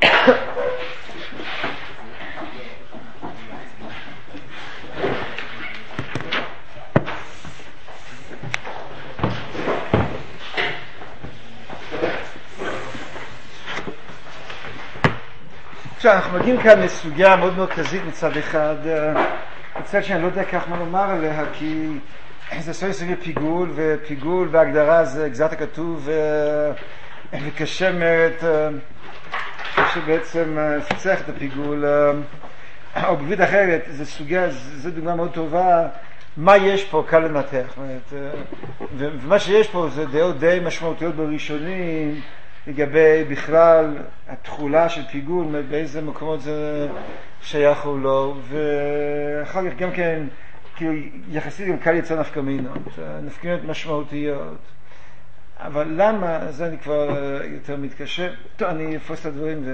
אנחנו מגיעים כאן לסוגיה מאוד מרכזית מצד אחד, מצד שאני לא יודע כך מה לומר עליה, כי זה סוגיה פיגול, ופיגול והגדרה זה גזרת הכתוב וקשה מאוד שבעצם צריך את הפיגול, או בבית אחרת, זו סוגיה, זו דוגמה מאוד טובה, מה יש פה קל לנתח, ומה שיש פה זה דעות די משמעותיות בראשונים, לגבי בכלל התחולה של פיגול, באיזה מקומות זה שייך או לא, ואחר כך גם כן, כאילו יחסית גם קל יצא נפקמינות, נפקמינות משמעותיות. אבל למה? זה אני כבר יותר מתקשה. טוב, אני אפוס את הדברים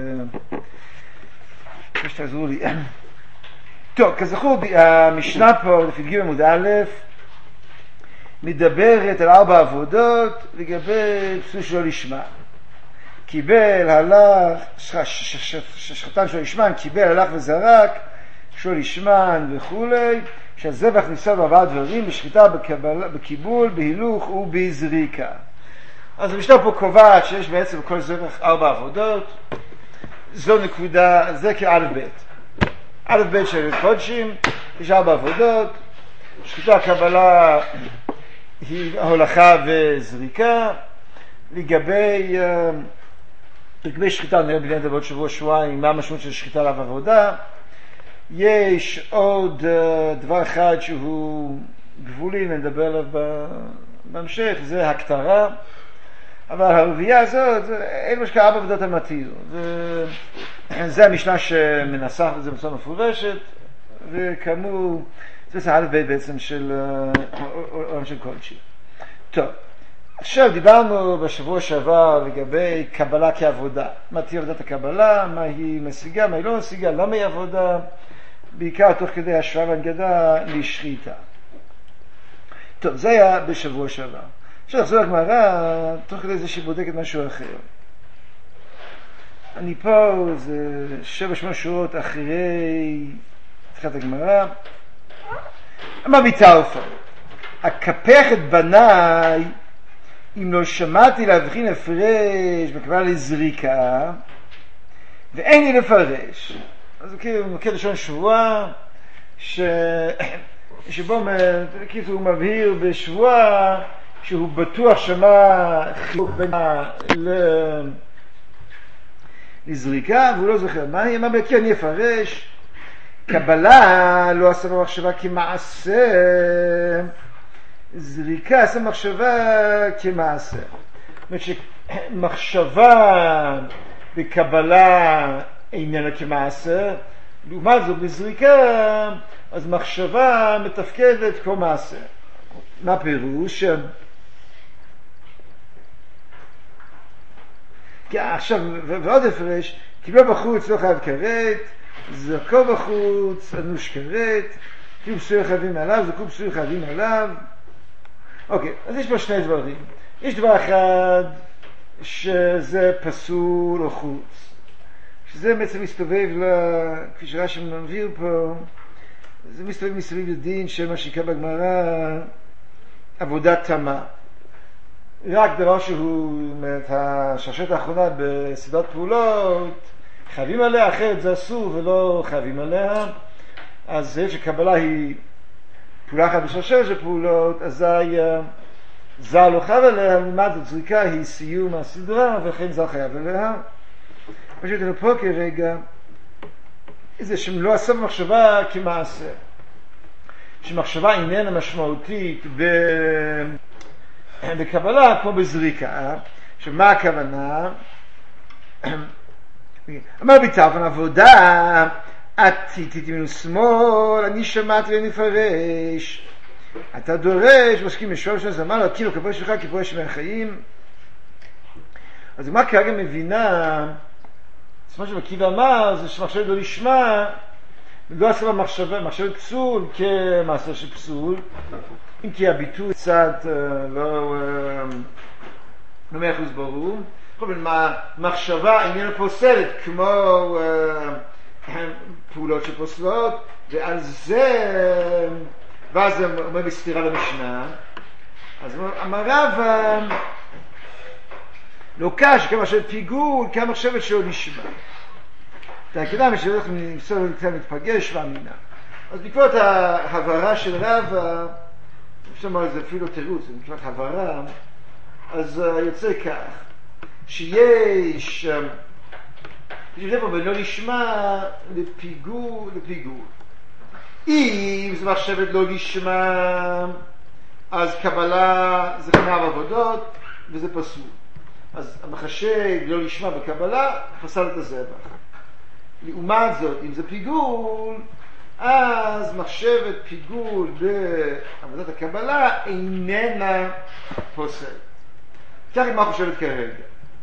ושתעזרו לי. טוב, כזכור, המשנה פה, לפי ג' עמוד א', מדברת על 4 עבודות לגבי פסול שלא לשמה. קיבל, הלך, שחטן שלא לשמן, קיבל, הלך וזרק, שלא לשמן וכולי, שהזבח נפסל ב4 דברים, בשחיטה, בקיבול, בהילוך ובזריקה. אז המשנה פה קובעת שיש בעצם בכל זבח 4 עבודות, זו נקודה, זה כא' ב'. א' ב' של קודשים, יש 4 עבודות, שחיטה, קבלה, היא הולכה וזריקה, לגבי שחיטה, נראה בגלל בעוד שבוע-שבועיים, מה המשמעות של שחיטה רב עבודה. יש עוד דבר אחד שהוא גבולי, נדבר עליו בהמשך, זה הקטרה. אבל הרביעייה הזאת, אלו שכה 4 עבודות המתיר. זה המשנה שמנסח את זה בצורה מפורשת, וכאמור, זה בעצם א' ב' בעצם של עולם של קודשי. טוב. עכשיו דיברנו בשבוע שעבר לגבי קבלה כעבודה. מה תהיה עבודת הקבלה, מה היא משיגה, מה היא לא משיגה, למה היא עבודה, בעיקר תוך כדי השוואה והנגדה לשחיטה. טוב, זה היה בשבוע שעבר. עכשיו נחזור לגמרא, תוך כדי זה שבודקת משהו אחר. אני פה, זה 7-8 שורות אחרי תחילת הגמרא. מה ביטלפו? אקפח את בניי אם לא שמעתי להבחין הפרש בקבלה לזריקה ואין לי לפרש. אז כאילו מוקד לשון שבוע שבו הוא מבהיר בשבוע שהוא בטוח שמה חילוק בין לזריקה והוא לא זוכר מה בכי אני אפרש. קבלה לא עשה במחשבה כמעשה, זריקה עשה מחשבה כמעשה. זאת אומרת שמחשבה בקבלה איננה כמעשה, לעומת זאת בזריקה אז מחשבה מתפקדת כמעשה. מה פירוש? עכשיו ועוד הפרש, קיבלו בחוץ לא חייב כרת, זרקו בחוץ אנוש כרת, קיבלו פסול חייבים עליו, זרקו פסול חייבים עליו. אוקיי, אז יש פה 2 דברים. יש דבר אחד שזה פסול או חוץ, שזה בעצם מסתובב, כפי שרש"י מבהיר פה, זה מסתובב מסביב לדין של מה שיקרא בגמרא עבודת תמה. רק דבר שהוא, השרשרת האחרונה בסדרת פעולות, חייבים עליה, אחרת זה אסור ולא חייבים עליה. אז זה שקבלה היא פעולה אחת בשרשרת של פעולות, אזי זר לא חייב עליה, לעומת זאת זריקה היא סיום הסדרה, ולכן זר חייב עליה. פשוט לנו פה כרגע, זה שלא עשה במחשבה כמעשה. שמחשבה איננה משמעותית בקבלה כמו בזריקה. שמה הכוונה? אמר ביטלפון עבודה, את תיתי ממנו שמאל, אני שמעתי ונפרש. אתה דורש, מסכים לשאול שלנו, זה אמר לו, כאילו כפוי שלך, כפוי של החיים. אז מה כרגע מבינה, מה שמקיב אמר, זה שמחשבת לא לשמה, לא עשה לה מחשבת פסול כמעשה של פסול, אם כי הביטוי קצת לא 100% ברור, כל מיני מחשבה איננה פוסלת כמו פעולות שפוסלות, ועל זה, ואז זה אומר בסתירה למשנה. אז אמר רב, לא קש כמה של פיגול, כמה מחשבת שלא נשמע. תקדם שהולך למסור קצת מתפגש ואמינה. אז בעקבות ההבהרה של רב, אפשר לומר את זה אפילו תירוץ, זה נקרא הבהרה, אז יוצא כך, שיש פה ולא נשמע לפיגול. אם זה מחשבת לא נשמע, אז קבלה זה חנה בעבודות, וזה פסול. אז המחשב לא נשמע בקבלה, פסל את הזבח. לעומת זאת, אם זה פיגול, אז מחשבת פיגול בעבודת הקבלה איננה פוסלת. כך מה חושבת כרגע.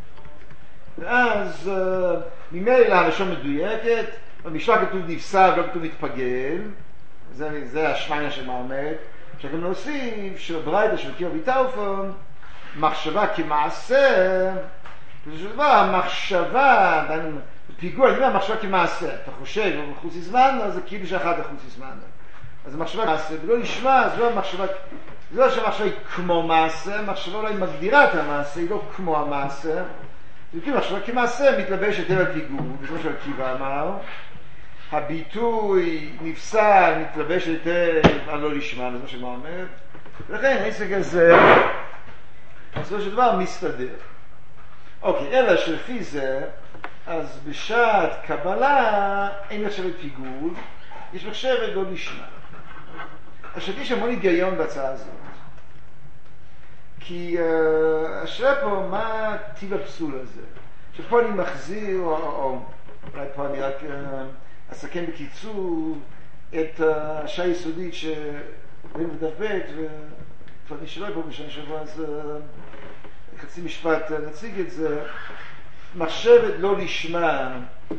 ואז ממילא הלשון מדויקת, במשנה כתוב נפסל, לא כתוב מתפגל, זה השמיינה שמאמרת. אפשר גם להוסיף שבברייתא של קיבא וטאופון, מחשבה כמעשה, בסופו של דבר המחשבה, פיגול, אני אומר מחשבה כמעשה, אתה חושב חוץ זמן, אז זה כאילו שאחת חוץ זמן. אז המחשבה כמעשה, ולא נשמע, זה לא המחשבה, זה לא שהמחשבה היא כמו מעשה, המחשבה אולי מגדירה את המעשה, היא לא כמו המעשה, זה כאילו מחשבה כמעשה מתלבשת על פיגול, כמו שקיבא אמר, הביטוי נפסל מתלבש היטב על לא לשמה, זה מה שמה אומר, ולכן העסק הזה בסופו של דבר מסתדר. אוקיי, אלא שלפי זה, אז בשעת קבלה אין מחשבת פיגול, יש מחשבת לא לשמה. עכשיו יש המון היגיון בהצעה הזאת, כי השאלה פה מה טיב הפסול הזה, שפה אני מחזיר, או אולי פה אני רק אסכם בקיצור את השעה היסודית שראינו בדף ב' וכבר נשאלה פה בשנה שבוע, אז חצי משפט נציג את זה. מחשבת לא לשמה,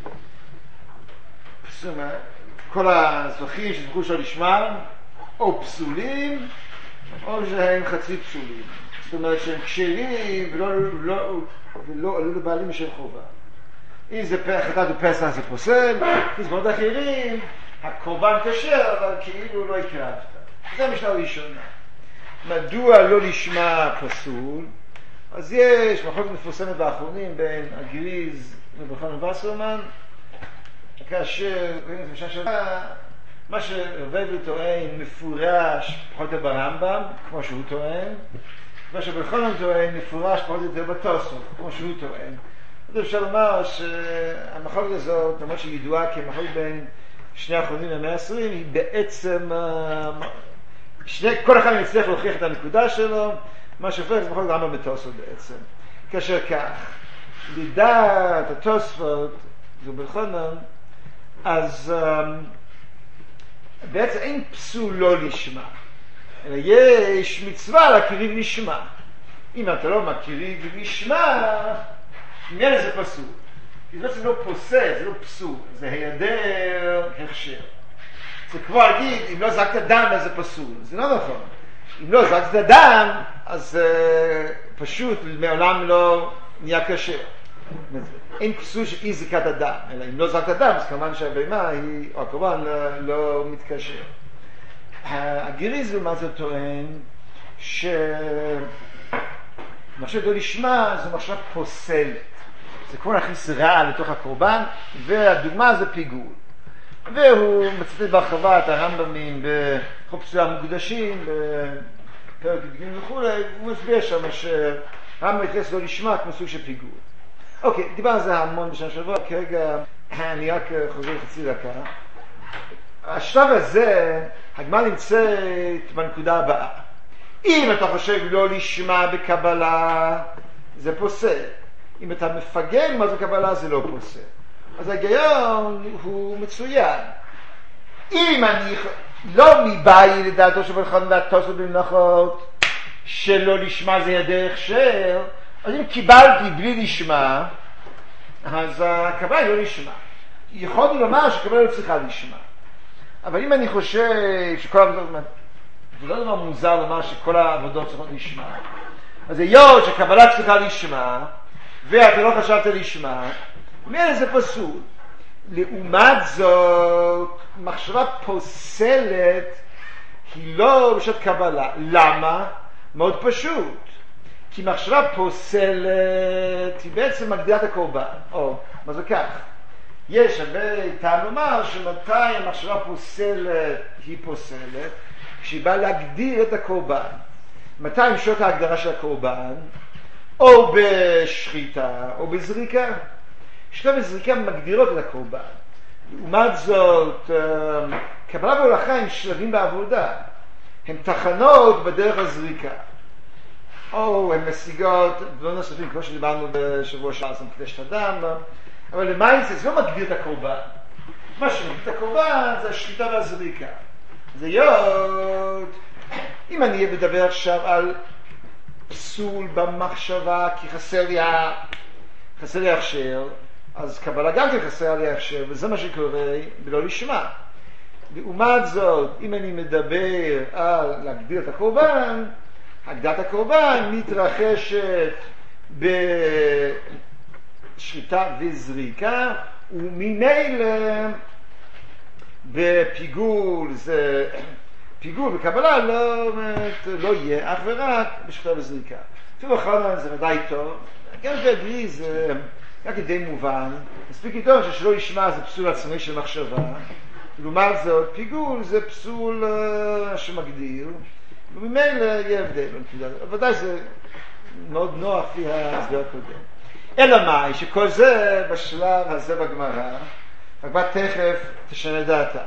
כל הזוכים שזכו שלא לשמה או פסולים או שהם חצי פסולים, זאת אומרת שהם כשרים ולא עלו לבעלים של חובה. אם זה חטאת בפסח זה פוסל, בזמנות אחרים הקורבן כשר אבל כאילו לא הקרבת. זה המשנה הראשונה. מדוע לא לשמה פסול? אז יש מחלוקת מפורסמת באחרונים בין הגריז וברחון וסרמן, כאשר מה שרבב טוען מפורש פחות או ברמב"ם כמו שהוא טוען, מה שברחון טוען מפורש פחות או יותר בתוספות כמו שהוא טוען. אז אפשר לומר שהמחלוקת הזאת, למרות שהיא ידועה כמחלוקת בין שני האחרונים למאה ה-20, היא בעצם כל אחד מצליח להוכיח את הנקודה שלו, מה שהופך זה מחלוקת רמב"ם בתוספות בעצם. כאשר כך, לדעת התוספות זו ברחונן, אז בעצם אין פסול לא לשמה, אלא יש מצווה להקריב לשמה. אם אתה לא מקריב לשמה, ממילא זה פסול. כי זה בעצם לא פוסל, זה לא פסול, זה היעדר הכשר. זה כמו להגיד, אם לא זרקת דם אז זה פסול, זה לא נכון. אם לא זרקת דם, אז פשוט מעולם לא נהיה כשר. אין פסול שאי זריקת הדם, אלא אם לא זרקת דם, אז כמובן שהבהמה היא, או הקורבן לא מתקשר. הגריז לעומת זאת טוען שמחשבת לא לשמה זו מחשבה פוסלת. זה כמו להכניס רע לתוך הקורבן, והדוגמה זה פיגול. והוא מצטט בהרחבה את הרמב"מים בחוק פסולי המוקדשים, בפרק י"ג וכו', הוא מסביר שם שהרמב"ם מתייחס לא לשמה כמו סוג של פיגול. אוקיי, דיברנו על זה המון בשנה שעברה, כרגע אני רק חוזר לחצי דקה. השלב הזה, הגמרא נמצאת בנקודה הבאה. אם אתה חושב לא לשמה בקבלה, זה פוסל. אם אתה מפגל מה זה קבלה, זה לא פוסל. אז ההיגיון הוא מצוין. אם אני לא מבאי לדעתו של ברחון והתוספות במלאכות, שלא לשמה זה ידי הכשר, אז אם קיבלתי בלי לשמה, אז הקבלה היא לא לשמה. יכולתי לומר שקבלה לא צריכה לשמה. אבל אם אני חושב שכל העבודות, זה לא דבר מוזר לומר שכל העבודות צריכות לשמה. אז היות שקבלה צריכה לשמה, ואתה לא חשבת לשמה, ממילא זה פסול. לעומת זאת, מחשבה פוסלת היא לא בשעת קבלה. למה? מאוד פשוט. כי מחשבה פוסלת היא בעצם מגדילה את הקורבן. מה זה כך? יש הרבה טעם לומר שמתי המחשבה פוסלת היא פוסלת, כשהיא באה להגדיר את הקורבן. מתי משעות ההגדרה של הקורבן? או בשחיטה או בזריקה. שחיטה וזריקה מגדירות את הקורבן. לעומת זאת, קבלה והולכה הם שלבים בעבודה. הם תחנות בדרך הזריקה. או הן משיגות דברים נוספים, כמו שדיברנו בשבוע שעבר, זה מקדש את הדם, אבל למעשה זה לא מגדיר את הקורבן. מה שמגדיר את הקורבן זה השחיטה והזריקה. זה יוד. אם אני אדבר עכשיו על פסול במחשבה כי חסר לי הכשר, אז קבלה גם כן חסר לי הכשר, וזה מה שקורה בלא לשמה. לעומת זאת, אם אני מדבר על להגדיר את הקורבן, הגדרת הקורבן מתרחשת בשחיטה וזריקה, וממילא בפיגול, פיגול בקבלה לא יהיה אך ורק בשחיטה וזריקה. אפילו אחרונה זה ודאי טוב, גם בדלי זה רק כדי מובן, מספיק איתו ששלא ישמע זה פסול עצמי של מחשבה, לעומת זאת פיגול זה פסול שמגדיר, וממילא יהיה הבדל. ודאי זה מאוד נוח לפי ההסבר הקודם. אלא מה? שכל זה בשלב הזה בגמרא, הגמרא תכף תשנה דעתה.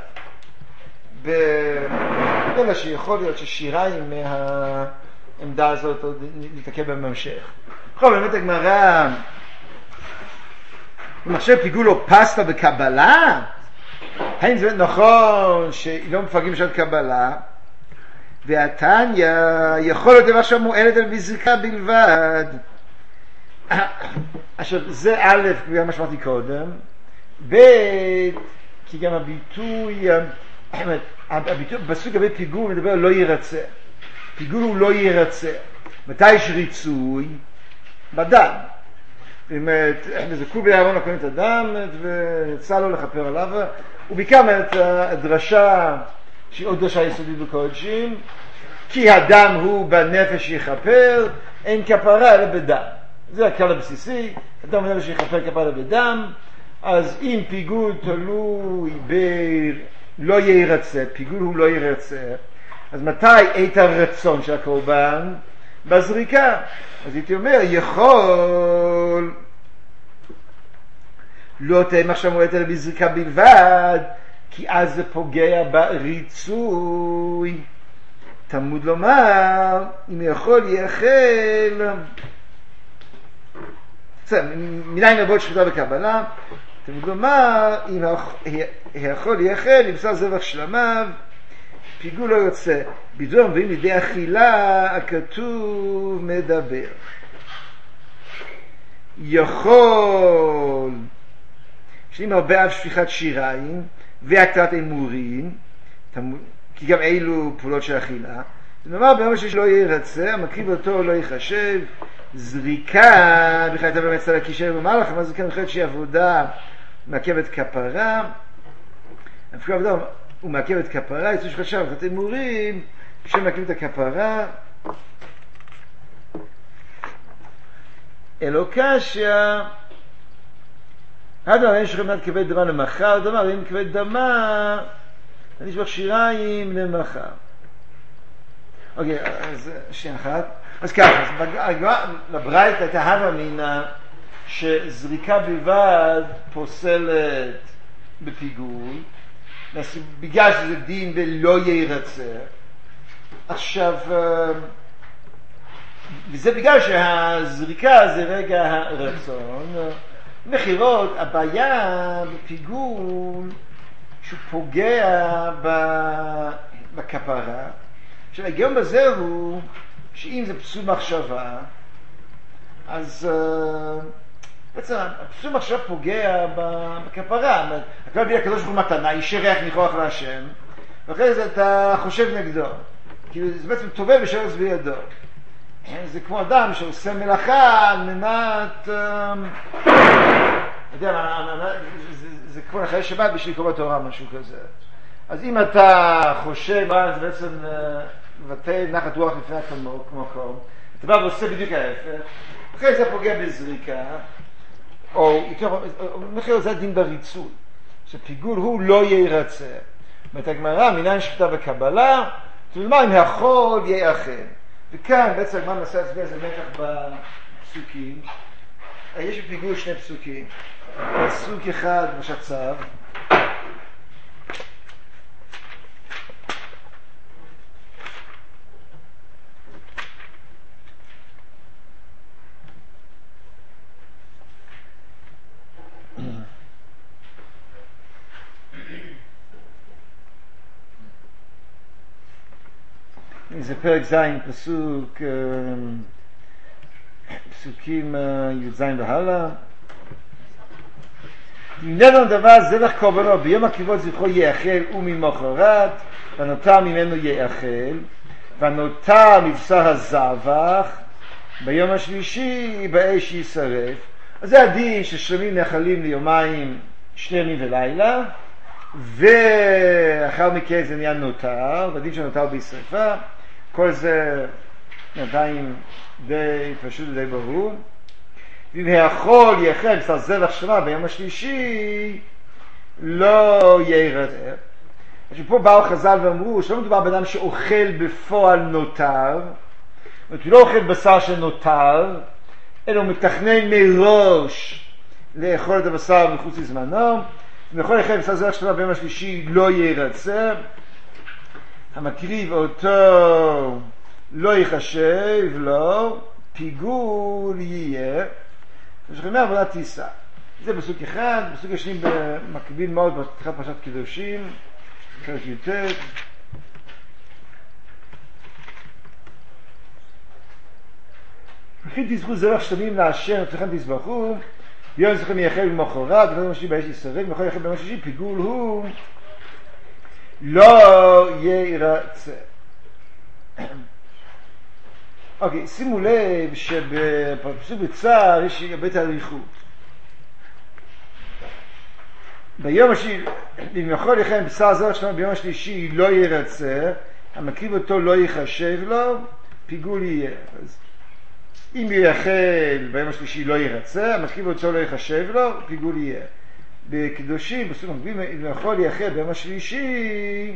אלא שיכול להיות ששיריים מהעמדה הזאת עוד נתעכב בממשך. בכל באמת הגמרא, מחשב פיגול או פסטה בקבלה? האם זה נכון שלא מפגעים של קבלה? והתניא יכול להיות דבר שמועלת על בזריקה בלבד. עכשיו זה א', כמו שאמרתי קודם, ב', כי גם הביטוי בסוג לגבי פיגול מדבר לא ירצה. פיגול הוא לא ירצה. מתי יש ריצוי? בדם. זאת אומרת, זקו בארון לקום את הדם ויצא לו לכפר עליו. ובעיקר הדרשה שהיא עוד דרשה יסודית בקודשים, כי הדם הוא בנפש יכפר, אין כפרה אלא בדם. זה הכלל הבסיסי, אדם בנפש יכפר כפרה בדם. אז אם פיגול תלוי לא ירצה, פיגול הוא לא ירצה, אז מתי את הרצון של הקורבן? בזריקה. אז הייתי אומר, יכול לא תהיה מחשב מועלת אלא בזריקה בלבד, כי אז זה פוגע בריצוי. תלמוד לומר, אם יכול יאכל, מניין רבות שחיטה בקבלה, תלמוד לומר, אם יכול יאכל, ימסר זבח שלמיו, פיגול לא יוצא. בדבר מביאים לידי אכילה, הכתוב מדבר. יכול, שנים הרבה אף שפיכת שיריים, והקטרת אמורים, כי גם אלו פעולות של אכילה. נאמר ביום שלא ירצה, המקריב אותו לא יחשב, זריקה, בכלל הייתה באמת צד הקישר במהלך, אבל זה כאן חלק שהיא עבודה מעכבת כפרה, אפילו עבודה הוא מעכבת כפרה, יצאו שחשב, קטרת אמורים, כשמעכבים את הכפרה, אלוקשיה, הדבר אין שחמד כבד דמה למחר, דמה ואם כבד דמה, אני אשבח שיריים למחר. אוקיי, אז שנייה אחת. אז ככה, לברייתא הייתה הווה מינה שזריקה בלבד פוסלת בפיגול, בגלל שזה דין ולא ירצה. עכשיו, וזה בגלל שהזריקה זה רגע הרצון. מחירות, הבעיה בפיגול שהוא פוגע בכפרה. עכשיו, ההיגיון בזה הוא שאם זה פסול מחשבה, אז בעצם הפסול מחשבה פוגע בכפרה. אתה מביא הקדוש ברוך הוא מתנה, אישי ריח ניחוח להשם, ואחרי זה אתה חושב נגדו. כאילו זה בעצם טובל ושרץ בידו. זה כמו אדם שעושה מלאכה על מנת, זה כמו אחרי שבת בשביל לקרוא בתורה, משהו כזה. אז אם אתה חושב, זה בעצם מבטא נחת רוח לפני המקום, אתה בא ועושה בדיוק ההפך, אחרי זה פוגע בזריקה, או מחיר זה דין בריצוי, שפיגול הוא לא ירצה. אומרת הגמרא, מניין שפטה וקבלה, תלמה אם החול יאכל. וכאן בעצם הגמרא מנסה להסביר איזה מתח בפסוקים. יש בפיגול שני פסוקים. פסוק אחד בשצ"ב, זה פרק ז' פסוקים י"ז והלאה. אם נדון דבר זבח קורבנו ביום הכיפורים זבחו יאכל וממחרת ונותר ממנו יאכל ונותר מבשר הזבח ביום השלישי באש יישרף. אז זה הדין ששלמים נאכלים ליומיים, 2 ימים ולילה, ואחר מכן זה נהיה נותר, והדין שנותר בשריפה. כל זה עדיין די פשוט ודי ברור. ואם האכול יאכל בשר זבח שמה ביום השלישי לא ירצה. עכשיו פה באו חז"ל ואמרו שלא מדובר באדם שאוכל בפועל נותר, הוא לא אוכל בשר שנותר, אלא הוא מתכנן מראש לאכול את הבשר מחוץ לזמנו. אם יכול לאכול בשר זבח שמה ביום השלישי לא ירצה, המקריב אותו לא יחשב לו, פיגול יהיה, ושכמי עבודת טיסה. זה בסוג אחד. בסוג השני במקביל מאוד בפתיחת פרשת קידושים, פרק י"ט. וכי תזכו זבח שלמים להשם ותכן תזבחו, ביום זכם יאכל במחרת, וביום השלישי באש יישרף, ויכול יאכל ביום השלישי, פיגול הוא לא ירצה. אוקיי, שימו לב שבפסוק בצער יש בית האריכות. ביום השלישי, אם יכול לאכול בשר זבח שלמה ביום השלישי לא ירצה, המקריב אותו לא יחשב לו, פיגול יהיה. אז אם יאכל ביום השלישי לא ירצה, המקריב אותו לא יחשב לו, פיגול יהיה. בקדושים, בסוג מקביל, אם יכול לאכול ביום השלישי,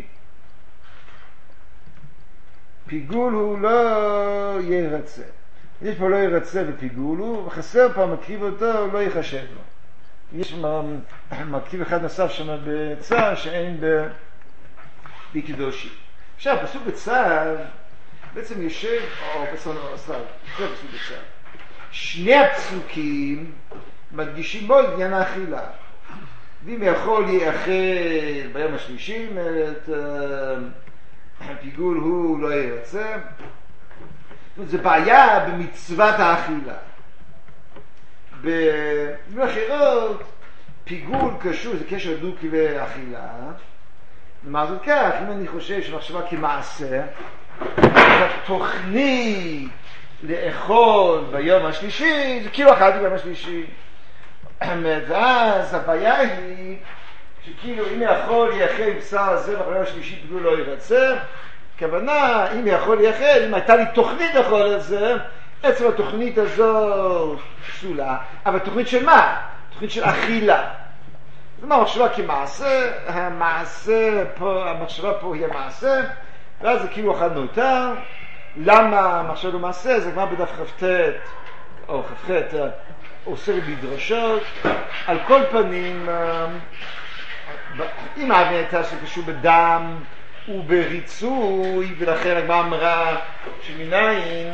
פיגול הוא לא ירצה. יש פה לא ירצה ופיגול הוא, וחסר פה מקריב אותו לא יחשב לו. יש מקריב אחד נוסף שם בצער שאין בקדושים. עכשיו, פסוק בצער בעצם יושב, או פסוק בצער. שני הפסוקים מדגישים מאוד עניין האכילה. ואם יכול יאכל ביום השלישי, פיגול הוא לא ירצה. זה בעיה במצוות האכילה. במאחרות פיגול קשור, זה קשר הדוק לאכילה. ומה זאת כך? אם אני חושב שמחשבה כמעשה, התוכנית לאכול ביום השלישי זה כאילו אכלתי ביום השלישי. ואז הבעיה היא שכאילו אם יכול יאכל בשר זבח ביום השלישי פיגול לא ירצה. כוונה, אם יכול יאכל, אם הייתה לי תוכנית לאכול את זה, עצם התוכנית הזאת פסולה. אבל תוכנית של מה? תוכנית של אכילה. זאת אומרת, המחשבה כמעשה, המחשבה פה היא המעשה, ואז זה כאילו אכל נותר. למה המחשבה לא מעשה? זה כבר בדף כ"ט או כ"ח עוסק בדרשות. על כל פנים, אם ההבנה הייתה שקשור בדם ובריצוי, ולכן הגמרא אמרה שמנין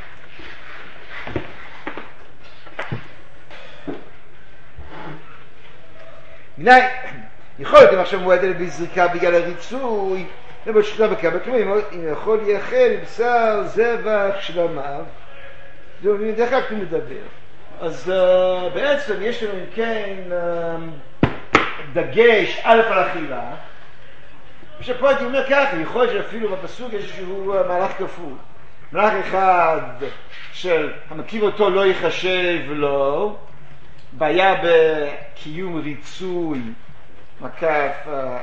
יכול להיות אם עכשיו מועדת בזריקה בגלל הריצוי, אבל שכלה בקבל, כלומר אם יכול יאכל בשר זבח שלמיו, זה דרך כלל כמו מדבר. אז בעצם יש לנו אם כן דגש א' על אכילה, ושפה הייתי אומר ככה, יכול להיות שאפילו בפסוק יש איזשהו מהלך כפול. מלאך אחד של המקיף אותו לא יחשב לו, בעיה בקיום ריצוי, מקף,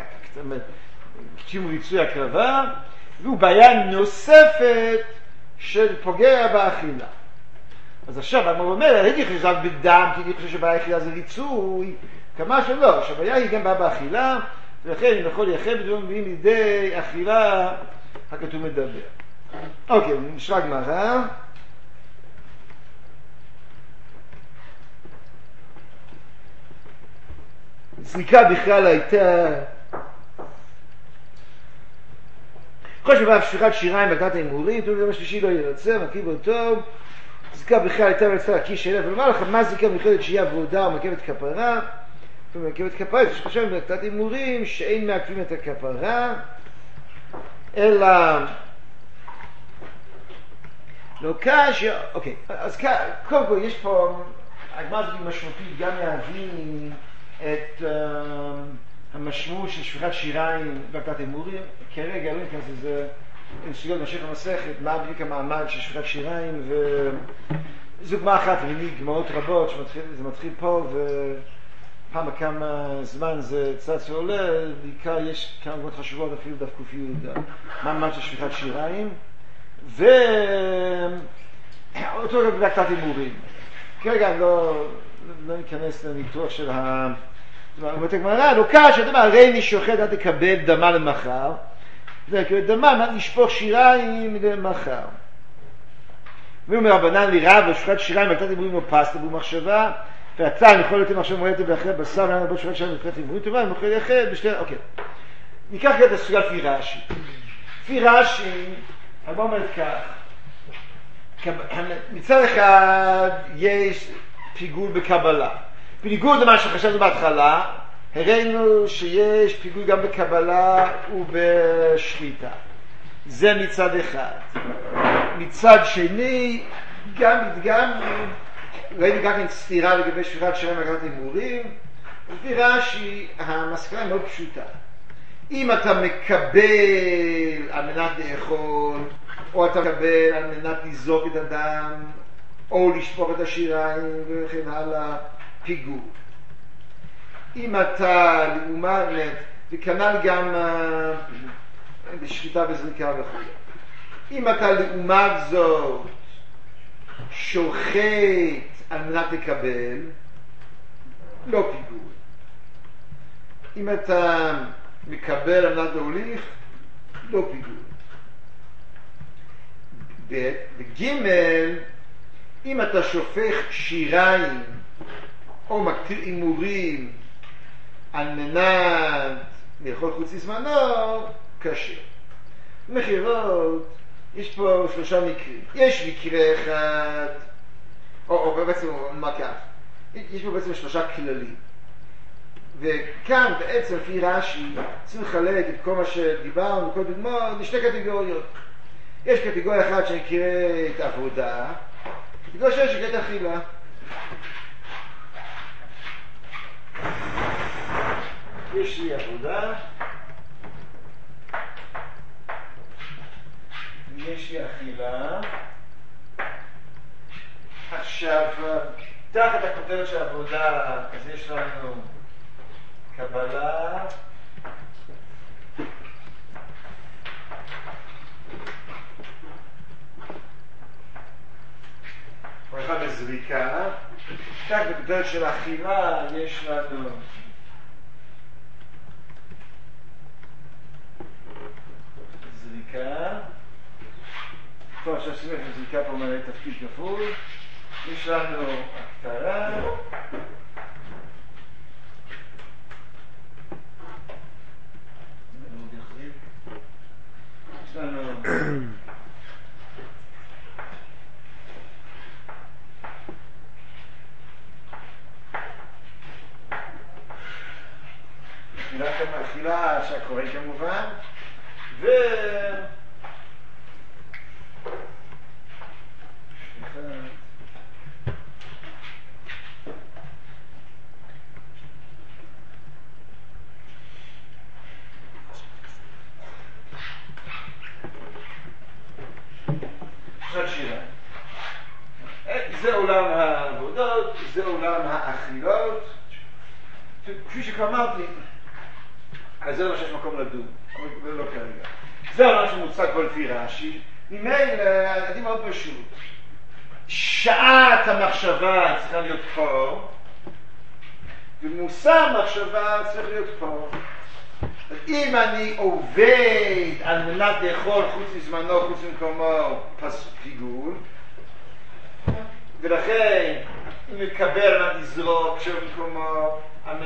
קיום ריצוי הקרבה, והוא בעיה נוספת של פוגע באכילה. אז עכשיו אני אומר, הייתי חושב בדם, כי אני חושב שבעיה אכילה זה ריצוי, כמה שלא, שהבעיה היא גם באה באכילה, ולכן אם יכול לייחד בדברים מביאים לידי אכילה, הכתוב מדבר. אוקיי, נשרה גמרא. זריקה בכלל הייתה חושב באף שפיכת שיריים בקטעת ההימורים, תראו דבר שלישי לא ירצה, מקיב אותו. זריקה בכלל הייתה רצתה להקיש אליה, ולומר לך מה זריקה מיוחדת שהיא עבודה או מרכבת כפרה. מרכבת כפרה, יש חושב בקטעת ההימורים שאין מעכבים את הכפרה, אלא לא קש, אוקיי, אז קודם כל יש פה, הגמרא הזאת משמעותית גם להבין את המשמעות של שפיכת שיריים בקטעת ההימורים. כרגע לא ניכנס לזה, אין סוגיות נמשיך למסכת, מה בדיוק המעמד של שפיכת שיריים, וזו גמרא אחת ולי גמרות רבות שזה מתחיל פה, ופעם כמה זמן זה צץ ועולה, בעיקר יש כמה גמרות חשובות אפילו דף קוף יהודה, מה המעמד של שפיכת שיריים, ואותו גם בקטעת ההימורים. כרגע אני לא ניכנס לניתוח של אומרת הגמרא, לא קש, אתה אומר, הרי מי שוחט עד לקבל דמה למחר, לקבל דמה, לשפוך שיריים למחר. ואומר רבנן לירב, שוחט שיריים, ועלתה דיבורים או פסטה במחשבה, והצער יכול לתת מחשב מועדת ואחרי בשר, ולמה בוא שוחט שיריים לקראת דיבורים טובה, ומאכל יחד, אוקיי. ניקח את הסוגיה לפי רש"י. לפי רש"י, אני אומרת כך, מצד אחד יש פיגול בקבלה. בניגוד למה שחשבנו בהתחלה, הראינו שיש פיגול גם בקבלה ובשחיטה. זה מצד אחד. מצד שני, גם ראינו גם סתירה לגבי שפיכת שיריים בקטעת ההימורים. לפי רש"י, המסקנה היא מאוד פשוטה. אם אתה מקבל על מנת לאכול, או אתה מקבל על מנת לזרוק את הדם, או לשפוך את השיריים וכן הלאה, פיגול. אם אתה לעומת, וכנ"ל גם בשחיטה וזריקה וכו'. אם אתה לעומת זאת שוחט על מנת לקבל, לא פיגול. אם אתה מקבל על מנת להוליך, לא פיגול. בגימל, אם אתה שופך שיריים או מקטיר הימורים על מנת לאכול חוץ לזמנו, קשה. מחירות, יש פה שלושה מקרים. יש מקרה אחד, או בעצם מה כך, יש פה בעצם שלושה כללים. וכאן בעצם לפי רש"י צריכים לחלק את כל מה שדיברנו, כל דוגמאות, לשתי קטגוריות. יש קטגוריה אחת שנקראת עבודה, קטגוריה שנייה שנקראת אכילה. יש לי עבודה, יש לי אכילה. עכשיו, תחת הכותרת של עבודה, אז יש לנו קבלה, ברכה בזריקה. תחת הכותרת של אכילה יש לנו זריקה. טוב, עכשיו שימו לכם זריקה פה מלא תפקיד כפול. יש לנו הקטרה, יש לנו אכילה שהקורא כמובן, זה עולם העבודות, זה עולם האכילות. כפי שכבר אמרתי, אז זה לא שיש מקום לדון, אבל לא כרגע. זה העולם שמוצג פה לפי רש"י. ממילא, אני מאוד פשוט. שעת המחשבה צריכה להיות פה, ומושא המחשבה צריך להיות פה. אם אני עובד על מנת לאכול חוץ מזמנו, חוץ ממקומו, פיגול, ולכן אני מקבל על מנת לזרוק שלו במקומו,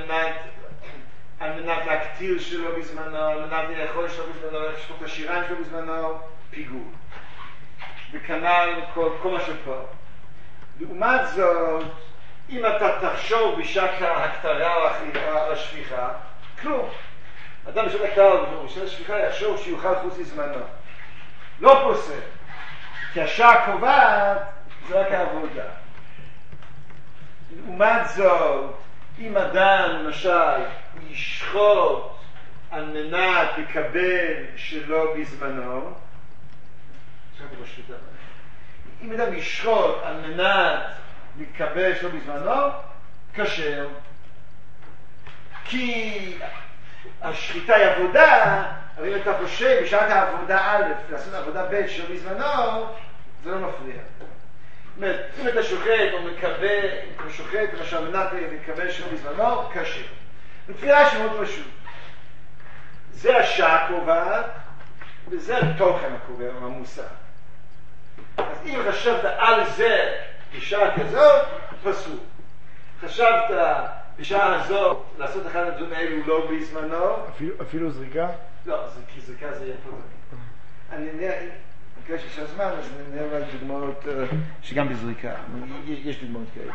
על מנת להקטיר שלו בזמנו, על מנת לאכול שלו בזמנו, לשפוך את השיריים שלו בזמנו, פיגול. וכנ"ל כל מה שפה. לעומת זאת, אם אתה תחשוב בשעת ההקטרה או השפיכה, כלום. אדם בשעת ההקטרה או בשעת השפיכה יחשוב שיוכל חוץ לזמנו. לא פוסק. כי השעה קובעת זה רק העבודה. לעומת זאת, אם אדם למשל ישחוט על מנת לקבל שלא בזמנו, אם אדם ישחוט על מנת לקבל שלא בזמנו, כשר. כי השחיטה היא עבודה, אבל אם אתה חושב בשעת העבודה א' לעשות עבודה ב' שלא בזמנו, זה לא מפריע. זאת אומרת, אם אתה שוחט או מקבל, אתה שוחט למשל על מנת לקבל שלא בזמנו, כשר. בתפילה שמאוד פשוט. זה השעה הקובעת, וזה התוכן הקובע, המושג. אז אם חשבת על זה בשעה כזאת, פסוק. חשבת בשעה הזאת לעשות אחד הדברים האלו לא בזמנו. אפילו זריקה? לא, כי זריקה זה יהיה פה. אני מקווה שיש הזמן, אז נראה אולי דוגמאות שגם בזריקה. יש דוגמאות כאלה.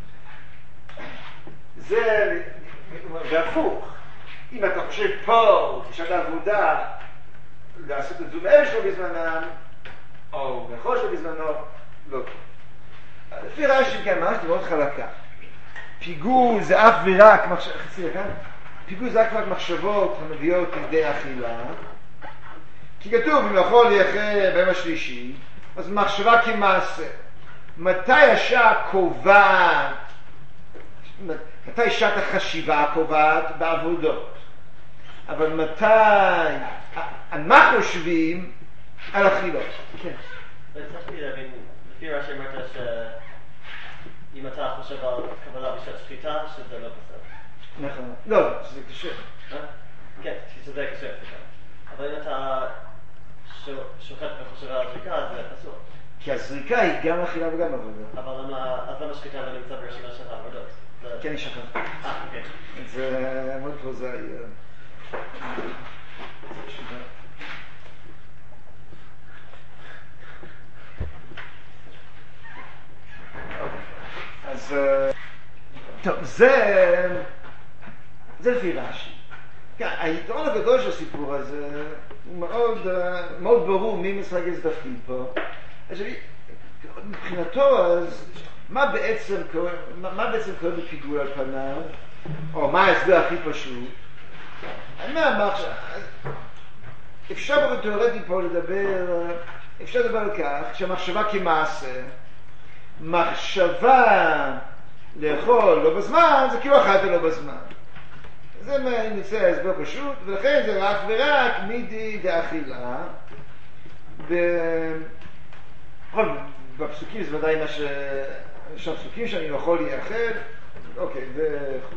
זה, והפוך. אם אתה חושב פה, בשעת העבודה, לעשות את זה מאלה שלו בזמנם, או בכל שלו בזמנו, לא. לפי רש"י כן, ממש מאוד חלקה. פיגול זה אך ורק, פיגול זה אך ורק מחשבות המביאות לידי אכילה. כי כתוב, אם יכול לייחד ביום השלישי, אז מחשבה כמעשה. מתי השעה קובעת, מתי שעת החשיבה קובעת? בעבודות. אבל מתי, על מה חושבים? על אכילות. כן. וצריך להבין, לפי רש"י אמרת שאם אתה חושב על קבלה בשעת שחיטה, שזה לא בסדר. נכון. לא, שזה קשה. כן, שזה קשה. אבל אם אתה שוחט וחושב על זריקה, זה אסור. כי הזריקה היא גם אכילה וגם עבודה. אבל אז למה שחיטה לא נמצא ברשימה של העבודות? כן, יש אחת. אוקיי. זה מאוד פרוזאי. אז טוב, זה לפי רש"י. היתרון הגדול של הסיפור הזה הוא מאוד ברור מי משחק איזה תפקיד פה. מבחינתו, אז מה בעצם קורה בפיגול על פניו, או מה ההסבר הכי פשוט? אני אומר, אפשר בתיאורטי פה לדבר, אפשר לדבר על כך שהמחשבה כמעשה, מחשבה לאכול לא בזמן, זה כאילו אכלת לא בזמן. זה נמצא ההסבר פשוט, ולכן זה רק ורק מידי דאכילה. בפסוקים זה ודאי מה יש שם פסוקים שאני יכול לייחד, אוקיי, וכו'.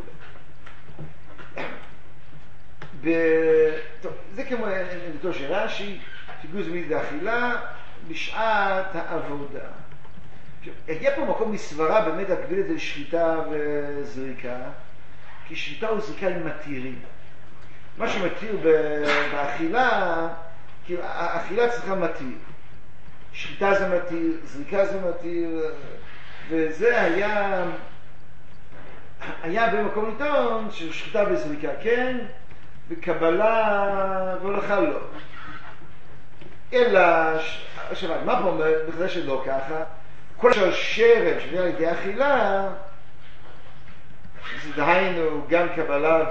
טוב, זה כמו עמדתו של רש"י, פיגול מידי דאכילה בשעת העבודה. הגיע פה מקום מסברה באמת להגביל את זה לשחיטה וזריקה, כי שחיטה וזריקה הם מתירים. מה שמתיר באכילה, כי האכילה צריכה מתיר. שחיטה זה מתיר, זריקה זה מתיר, וזה היה במקום לטעון ששחיטה וזריקה כן, וקבלה והולכה לא. אלא, מה פה אומר? בכלל שלא ככה, כל השרשרת שבאה לידי אכילה, זה דהיינו גם קבלה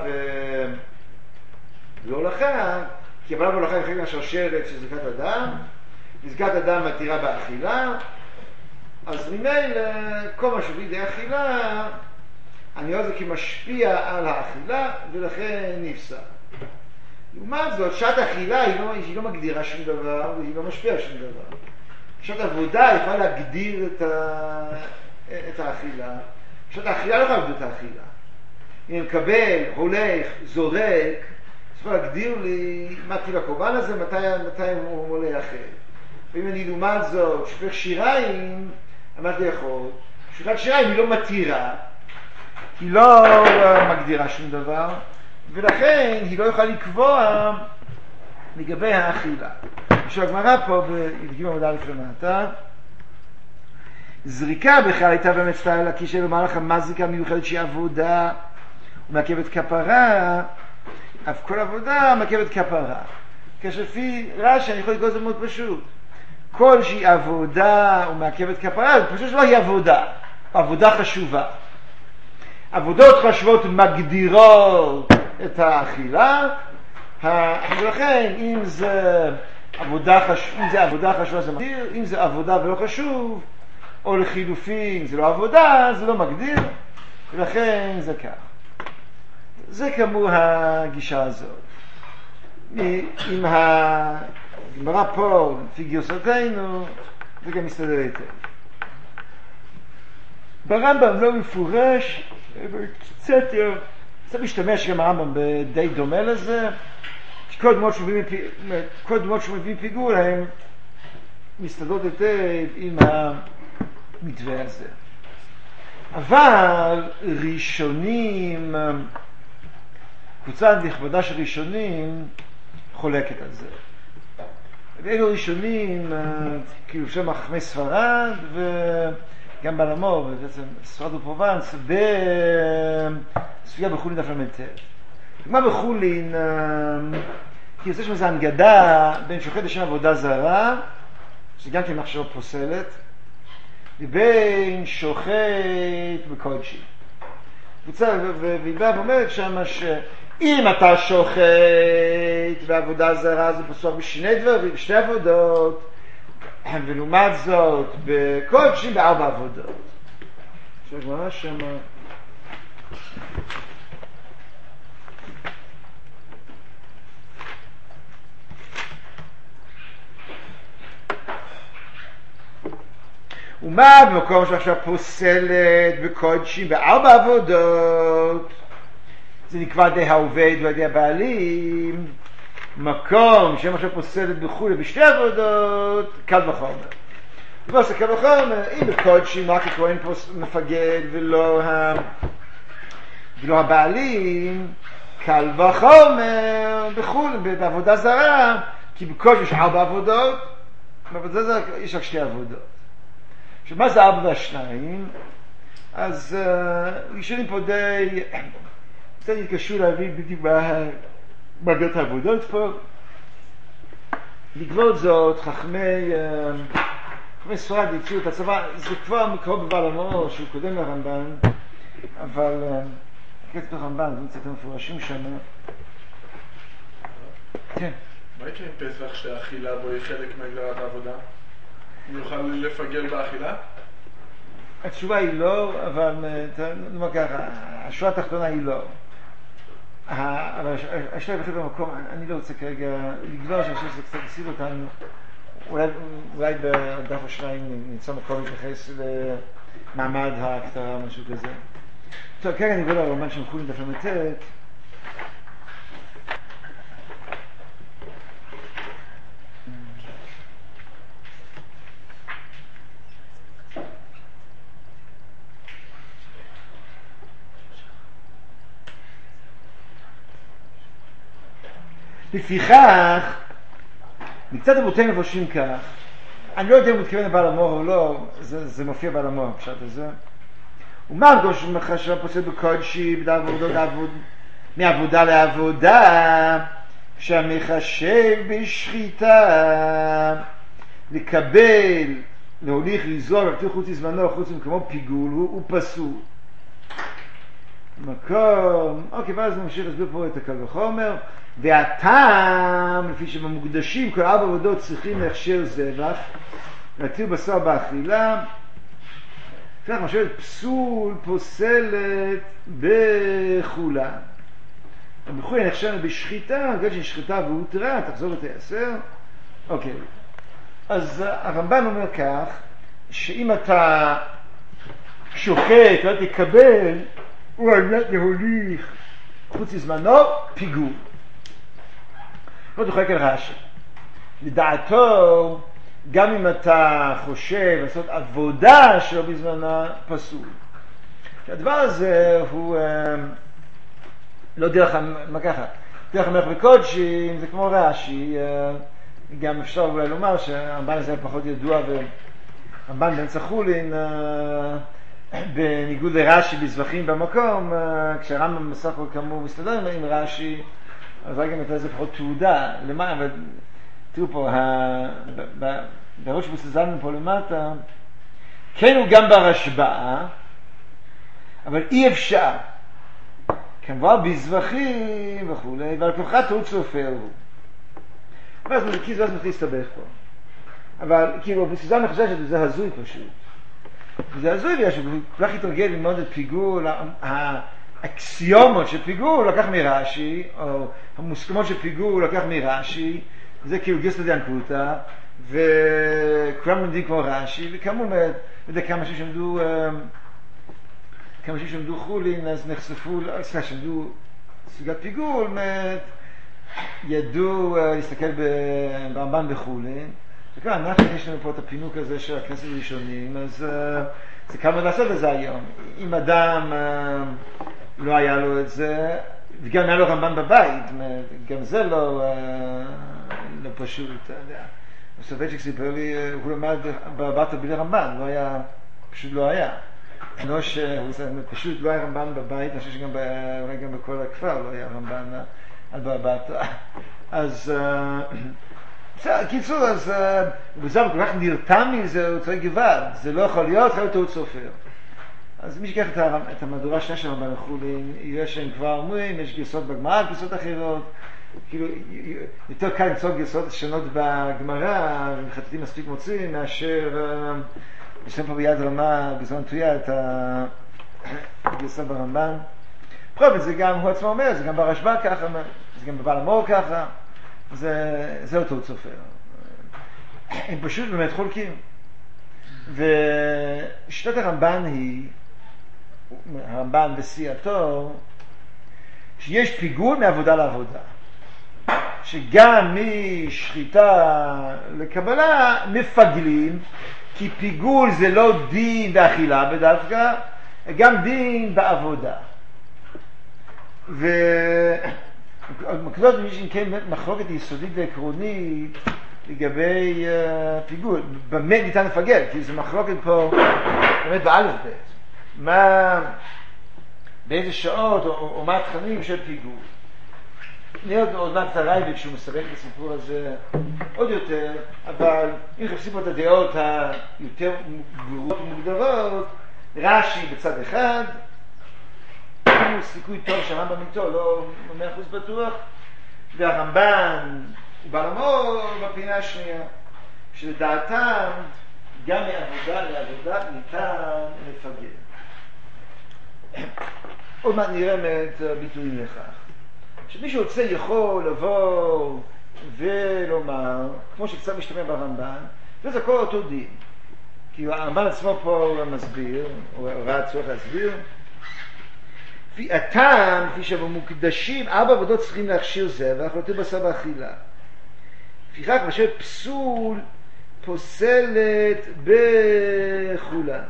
והולכה, כי קבלה והולכה היא חלק מהשרשרת של זריקת אדם, זריקת אדם מתירה באכילה, אז ממילא כל מה שבידי אכילה, אני רואה את זה כמשפיע על האכילה, ולכן נפסק. לעומת זאת, שעת אכילה היא לא מגדירה שום דבר, והיא לא משפיעה שום דבר. שעת עבודה יכולה להגדיר את האכילה. שעת האכילה לא יכולה להגדיר את האכילה. אם אני מקבל, הולך, זורק, צריך להגדיר לי מה טיב הקורבן הזה, מתי הוא מולא אחר. ואם אני לעומת זאת, שופך שיריים, אמרתי יכול, שופכת שיריים היא לא מתירה, היא לא מגדירה שום דבר, ולכן היא לא יכולה לקבוע לגבי האכילה. עכשיו הגמרא פה בדגים עמוד א' למטה, זריקה בכלל הייתה באמת סתר לקיש במהלך המזריקה מיוחדת שהיא עבודה ומעכבת כפרה, אף כל עבודה מעכבת כפרה. כשלפי רש"י אני יכול לקרוא את זה מאוד פשוט. כל שהיא עבודה ומעכבת כפרה, זה פשוט שלא היא עבודה, עבודה חשובה. עבודות חשובות מגדירות את האכילה, ולכן אם זה עבודה חשובה זה מגדיר, אם זה עבודה ולא חשוב, או לחילופין זה לא עבודה, זה לא מגדיר, ולכן זה כך. זה כאמור הגישה הזאת. עם הגמרא פה, לפי גרסותינו, זה גם מסתדר היטב. ברמב"ם לא מפורש, קצת משתמש גם הרמב"ם די דומה לזה, כל דמות שמביא פיגור הן מסתדרות היטב עם המתווה הזה. אבל ראשונים, קבוצה נכבדה של ראשונים חולקת על זה. ואלו ראשונים, כאילו שם חכמי ספרד וגם בלמור, ובעצם ספרד ופרובנס, בסוגיה בחולין דף ל"ט. מה בחולין, כי יוצא שם איזו הנגדה בין שוחט לשם עבודה זרה, שגם כן מחשבה פוסלת, ובין שוחט בקודשי. והיא באה ואומרת שם שאם אתה שוחט בעבודה זרה זה פסוק בשני דברים, בשתי עבודות, ולעומת זאת בקודשי בארבע עבודות. עכשיו גמרא שם ומה במקום שעכשיו פוסלת בקודשים בארבע עבודות, זה נקבע די העובד ועדי הבעלים. מקום שהם עכשיו פוסלת בחו"ל בשתי עבודות, קל וחומר. ובעצם קל וחומר, אם בקודשים רק הכהן מפגד ולא הבעלים, קל וחומר בחו"ל בעבודה זרה, כי בקודשים יש ארבע עבודות, בעבודה זרה יש רק שתי עבודות. עכשיו, מה זה 4 ו2? אז ראשונים פה די קצת התקשו להביא בדיוק בהגדרת העבודות פה. לגבות זאת, חכמי ספרד הציעו את הצבא, זה כבר מקרוב בבעל המאור שהוא קודם לרמב"ן, אבל קצת הרמב"ן, זה קצת מפורשים שם. כן. מה יקרה עם פסח שהאכילה בו היא חלק מהגדרת העבודה? הוא יוכל לפגר באכילה? התשובה היא לא, אבל נאמר ככה, השורה התחתונה היא לא. אבל השאלה בכלל במקום, אני לא רוצה כרגע לגבור שאני חושב שזה קצת יסיד אותנו, אולי בדף או שניים נמצא מקום להתייחס למעמד ההקטרה או משהו כזה. טוב, כרגע אני אגבור לרומן של חולין דף ל"ט. לפיכך, מקצת אבותינו מבושים כך, אני לא יודע אם הוא מתכוון לבעל המוח או לא, זה מופיע בעל המוח, פשט הזה. ומה גוש מחשב פוסל בקודשי, מעבודה לעבודה, כשהמחשב בשחיטה, לקבל, להוליך, לזרוע, ולתיר חוץ לזמנו, חוץ ממקומו פיגול, הוא פסול. מקום, אוקיי, ואז נמשיך להסביר פה את הקל וחומר. והטעם, לפי שבמוקדשים כל 4 עבודות צריכים להכשיר זבח, להתיר בשר באכילה, לפיכך משמעות פסול פוסלת בחולה. בחולה נחשבת בשחיטה, בגלל ששחיטה והותרה, תחזור ותעשר. אוקיי. אז הרמב"ן אומר כך, שאם אתה שוחט, לא תקבל, הוא על מנת להוליך חוץ לזמנו, פיגור. לא תוכל כאן רש"י. לדעתו, גם אם אתה חושב לעשות עבודה שלא בזמנה, פסול. הדבר הזה הוא לא דרך, מה ככה? דרך המלך בקודשים, זה כמו רש"י, גם אפשר אולי לומר שהרמב"ן הזה פחות ידוע, והרמב"ן באמצע חולין, בניגוד לרש"י בזבחים במקום, כשהרמב"ם בסך הכל כאמור מסתדר עם רש"י, אז רק גם הייתה איזה פחות תעודה. למה? אבל תראו פה, בראש בסזלנו פה למטה, כן הוא גם ברשב"א, אבל אי אפשר. כמובן בזבחים וכולי, ועל כוחה טעות סופר הוא. ואז כי זה מתחיל להסתבך פה. אבל כאילו בסזלנו חושב שזה הזוי פשוט. וזה הזוי בגלל שהוא כל כך התרגל ללמוד את פיגור, האקסיומות של פיגור הוא לקח מרש"י, או המוסכמות של פיגור הוא לקח מרש"י, זה כאילו גסטא דינקותא, וכולם לומדים כמו רש"י, וכאמור, כמה אנשים שלמדו חולין, אז נחשפו, שלמדו סוגת פיגור, ידעו להסתכל ברמב"ן בחולין, וכבר אנחנו יש לנו פה את הפינוק הזה של הכנסת הראשונים, אז זה כמה לעשות את זה היום. אם אדם לא היה לו את זה, וגם היה לו רמב"ן בבית, גם זה לא פשוט, אתה יודע. סופצ'יק סיפר לי, הוא למד בבית בלי רמב"ן, לא היה, פשוט לא היה. לא פשוט לא היה רמב"ן בבית, אני חושב שגם אולי גם בכל הכפר לא היה רמב"ן על בבית. אז קיצור, אז בזמן כל כך נרתם מזה, הוא צריך גבד, זה לא יכול להיות, חייב טעות סופר. אז מי שיקח את המהדורה השנייה של רמב"ן בחולין, יראה שהם כבר אומרים, יש גרסות בגמרא, גרסות אחרות, כאילו יותר קל למצוא גרסות שונות בגמרא, ומחטטים מספיק מוצאים, מאשר יש להם פה ביד רמה, בזמן תויה, את הגרסה ברמב"ן. בכל זאת, זה גם, הוא עצמו אומר, זה גם ברשב"א ככה, זה גם בבעל המור ככה, זה אותו סופר. הם פשוט באמת חולקים. ושיטת הרמב"ן היא, הרמב"ן בשיאתו, שיש פיגור מעבודה לעבודה. שגם משחיטה לקבלה מפגלים, כי פיגול זה לא דין באכילה בדווקא, גם דין בעבודה. ומקדות מישהו כן מחלוקת יסודית ועקרונית לגבי פיגול. במה ניתן לפגל? כי זה מחלוקת פה באמת באלף בית. באיזה שעות או מה התכנים של פיגול. נראה עוד מעט הרייבד שהוא מסתבך בסיפור הזה עוד יותר, אבל אם חפשים פה את הדעות היותר ברורות ומוגדרות, רש"י בצד אחד, הוא סיכוי טוב שהרמב"ם איתו, לא 100% בטוח, והרמב"ן הוא בעל המור בפינה השנייה, שלדעתם גם מעבודה לעבודה ניתן לפגל. עוד מעט נראה את הביטויים לכך. שמישהו רוצה יכול לבוא ולומר, כמו שקצת משתמע ברמב"ן, וזה כל אותו דין. כי הרמב"ן עצמו פה מסביר, או ראה צורך להסביר, הטעם, כפי שבמוקדשים, 4 עבודות צריכים להכשיר זבח, לא בשר ואכילה. לפיכך, משהו פסול פוסלת בחולה.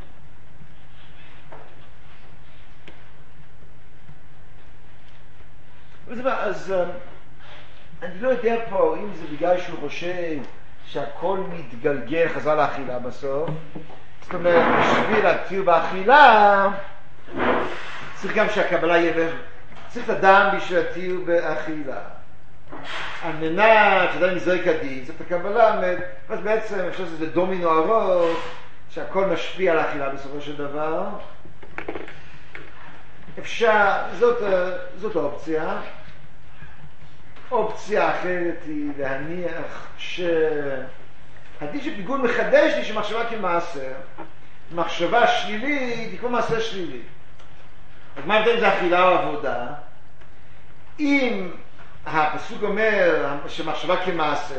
אז אני לא יודע פה אם זה בגלל שהוא חושב שהכל מתגלגל חזרה לאכילה בסוף, זאת אומרת בשביל להתיר באכילה צריך גם שהקבלה יהיה, צריך אדם בשביל להתיר באכילה על מנת שאדם יזרק הדין, זאת הקבלה, אז בעצם אפשר שזה דומינו ארוך שהכל משפיע על האכילה בסופו של דבר. אפשר, זאת האופציה. אופציה אחרת היא להניח שהדין של פיגול מחדש לי שמחשבה כמעשר, מחשבה שלילית היא כמו מעשה שלילי. אז מה ההבדל אם זה אכילה או עבודה? אם הפסוק אומר שמחשבה כמעשה,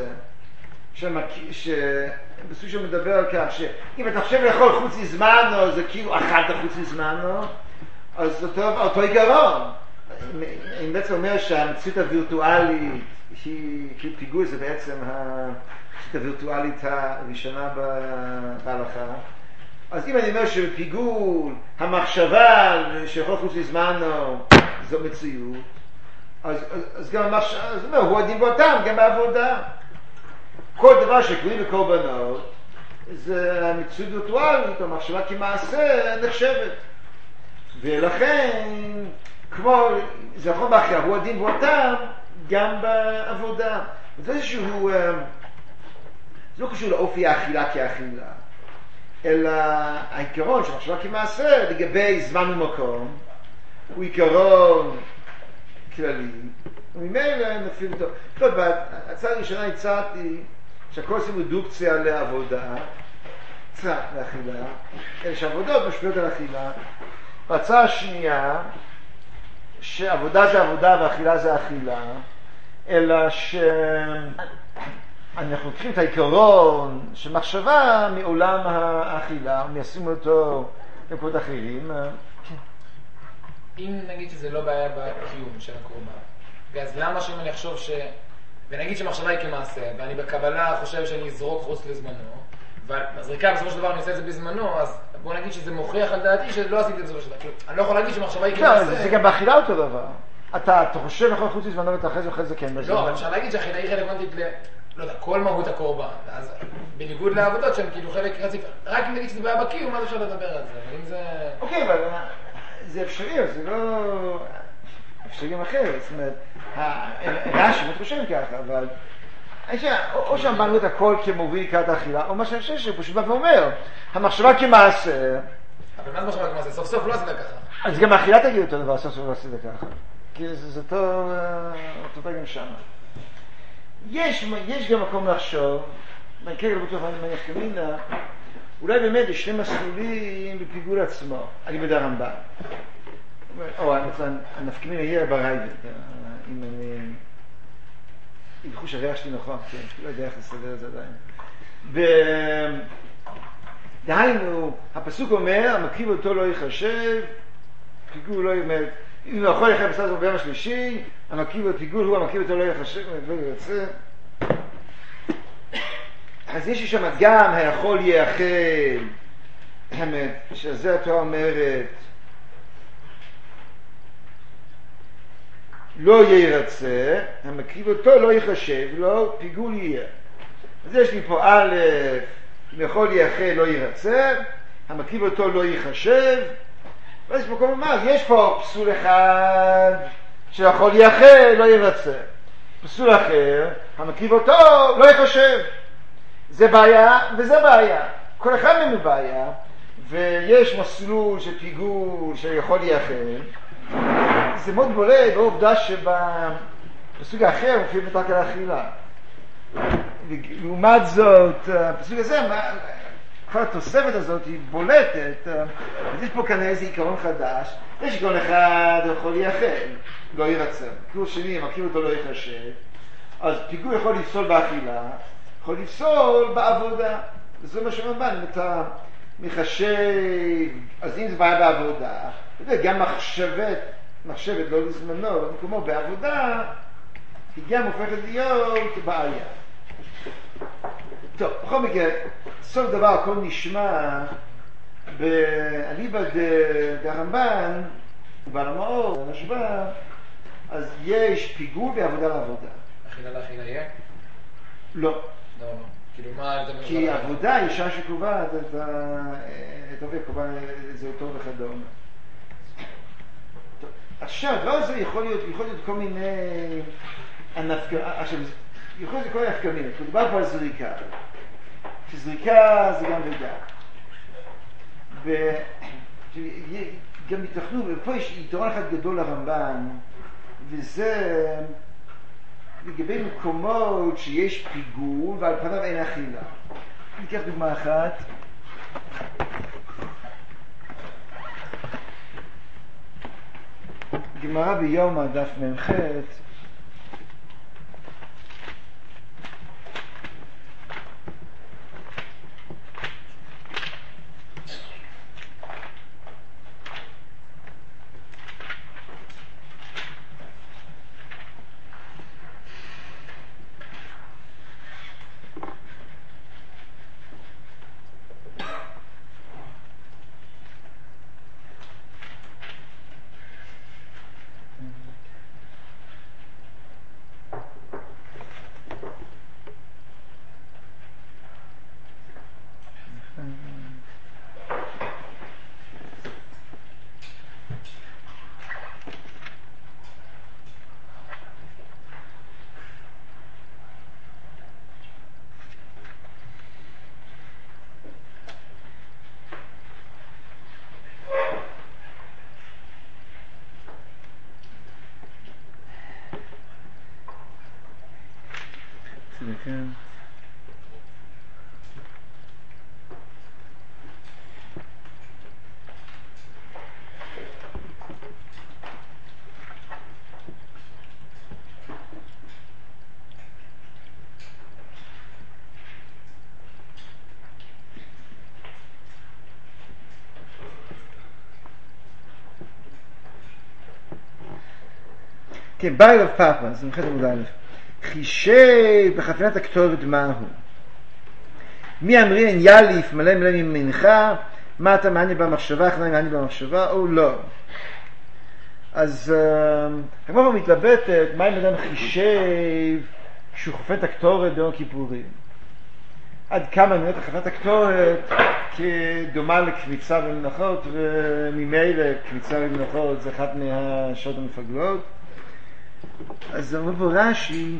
שבסוג שמדבר על כך שאם אתה חושב לאכול חוץ מזמנו זה כאילו אכלת חוץ מזמנו, אז אותו עיקרון. אם בעצם אומר שהמציאות הווירטואלית היא כאילו פיגול, זה בעצם המציאות הווירטואלית הראשונה בהלכה. אז אם אני אומר שבפיגול המחשבה שאכול חוץ מזמנו זו מציאות, אז גם אז אומר, הוא הדין באותם גם בעבודה. כל דבר שקוראים בקורבנות זה המציאות וירטואלית או מחשבה כמעשה נחשבת, ולכן כמו זה נכון באחר, הוא הדין באותם גם בעבודה. זה איזשהו, זה לא קשור לאופי האכילה כאכילה, אלא העיקרון של מחשבה כמעשה לגבי זמן ומקום הוא עיקרון כללי, וממילא נפיל אותו. טוב, בהצעה הראשונה הצעתי שהכל עושים רדוקציה לעבודה, קצת לאכילה, אלא שהעבודות משפיעות על אכילה. בהצעה השנייה, שעבודה זה עבודה ואכילה זה אכילה, אלא שאנחנו לוקחים את העיקרון של מחשבה מעולם האכילה, ומיישמים אותו במקומות אחרים. אם נגיד שזה לא בעיה בקיום של הקורבן, אז למה שאם אני אחשוב ונגיד שמחשבה היא כמעשה, ואני בקבלה חושב שאני אזרוק חוץ לזמנו, והזריקה בסופו של דבר אני עושה את זה בזמנו, אז בוא נגיד שזה מוכיח על דעתי שלא עשיתי את זה בסופו של דבר. אני לא יכול להגיד שמחשבה היא כמעשה. זה גם באכילה אותו דבר. אתה חושב לאכול חוץ לזמנו ואתה אחרי זה כן בזמנו. לא, אבל אפשר להגיד שהאכילה היא רלוונטית לא יודע, כל מהות הקורבן. אז בניגוד לעבודות שהן כאילו חלק רציף. רק אם נגיד שזה בעיה בקיום, אז אפשר לדבר על זה. אם זה... אוקיי, אבל זה אפשרי, זה לא... אפשרים אחרת. זאת אומרת, רש"י מתחושבים ככה, אבל... או שם באנו את הכל כמוביל לקראת האכילה, או מה שאני חושב שפשוט בא ואומר, המחשבה כמעשה... אבל מה זה מחשבה כמעשה? סוף סוף לא עשית ככה. אז גם האכילה תגיד אותו דבר, סוף סוף לא עשית ככה. כי זה אותו גם שם. יש גם מקום לחשוב, אני כרגע בטוח מה יחכמינה, אולי באמת יש שני מסלולים בפיגול עצמו, על לימוד הרמב"ן. או הנפקמינה יהיה ברייבד, אם אני... ילכו שהריח שלי נכון, כן, לא יודע איך לסדר את זה עדיין. דהיינו, הפסוק אומר, המקריב אותו לא יחשב, פיגול לא יאמר, אם הוא יכול יחשב בסדר ביום השלישי, המקריב אותו פיגול הוא, המקריב אותו לא יחשב, לא ירצה. אז יש שם גם היכול יאכל, האמת, שזה התורה אומרת, לא ירצה, המקריב אותו לא יחשב, לא פיגול יהיה. אז יש לי פה א', אם יכול יאכל לא ירצה, המקריב אותו לא יחשב, ואז יש פה כל ממש, יש פה פסול אחד שיכול יאכל לא ירצה. פסול אחר, המקריב אותו לא יחשב. זה בעיה וזה בעיה. כל אחד מהם הוא בעיה, ויש מסלול של פיגול שיכול יאכל. זה מאוד בולט בעובדה שבפסוק האחר מופיע רק על האכילה. לעומת זאת, הפסוק הזה, כל התוספת הזאת היא בולטת. אז יש פה כנראה איזה עיקרון חדש. יש עיקרון אחד, יכול יאכל, לא ירצה. עיקרון שני, מקריב אותו לא יחשב. אז פיגול יכול לפסול באכילה, יכול לפסול בעבודה. וזה מה שאומר, אם אתה מחשב, אז אם זה בעיה בעבודה, גם מחשבת לא לזמנו, במקומו בעבודה, היא גם הופכת להיות בעיה. טוב, בכל מקרה, סוף דבר הכל נשמע באליבא דרמב"ן, בעל המאור, הנשב"א, אז יש פיגול בעבודה לעבודה. אכילה לאכילה יהיה? לא. לא. כאילו מה... כי עבודה היא אישה שקובעת את עובד, קובעת את זהותו וכדומה. עכשיו, הדבר הזה יכול להיות כל מיני עכשיו, יכול להיות כל מיני נפקמינות. מדובר פה על זריקה. שזריקה זה גם וגם. גם יתכנו, ופה יש יתרון אחד גדול לרמב"ן, וזה לגבי מקומות שיש פיגול ועל פניו אין אכילה. ניקח דוגמה אחת. גמרא ביומא דף מ"ח. כן. כן, ביי רב פאפה, זה מחד עמוד א'. חישי בחפינת הקטורת מהו? מי אמרין יליף מלא מלא ממנחה, מה אתה מעניין במחשבה, איך מעניין במחשבה או לא? אז כמו מתלבטת, מה אם אדם חישב כשהוא חופן את הקטורת ביום כיפורים? עד כמה נראית חפינת הקטורת כדומה לקמיצה במנחות, וממילא קמיצה במנחות זה אחת מהשעות המפגלות. אז אומר פה רש"י,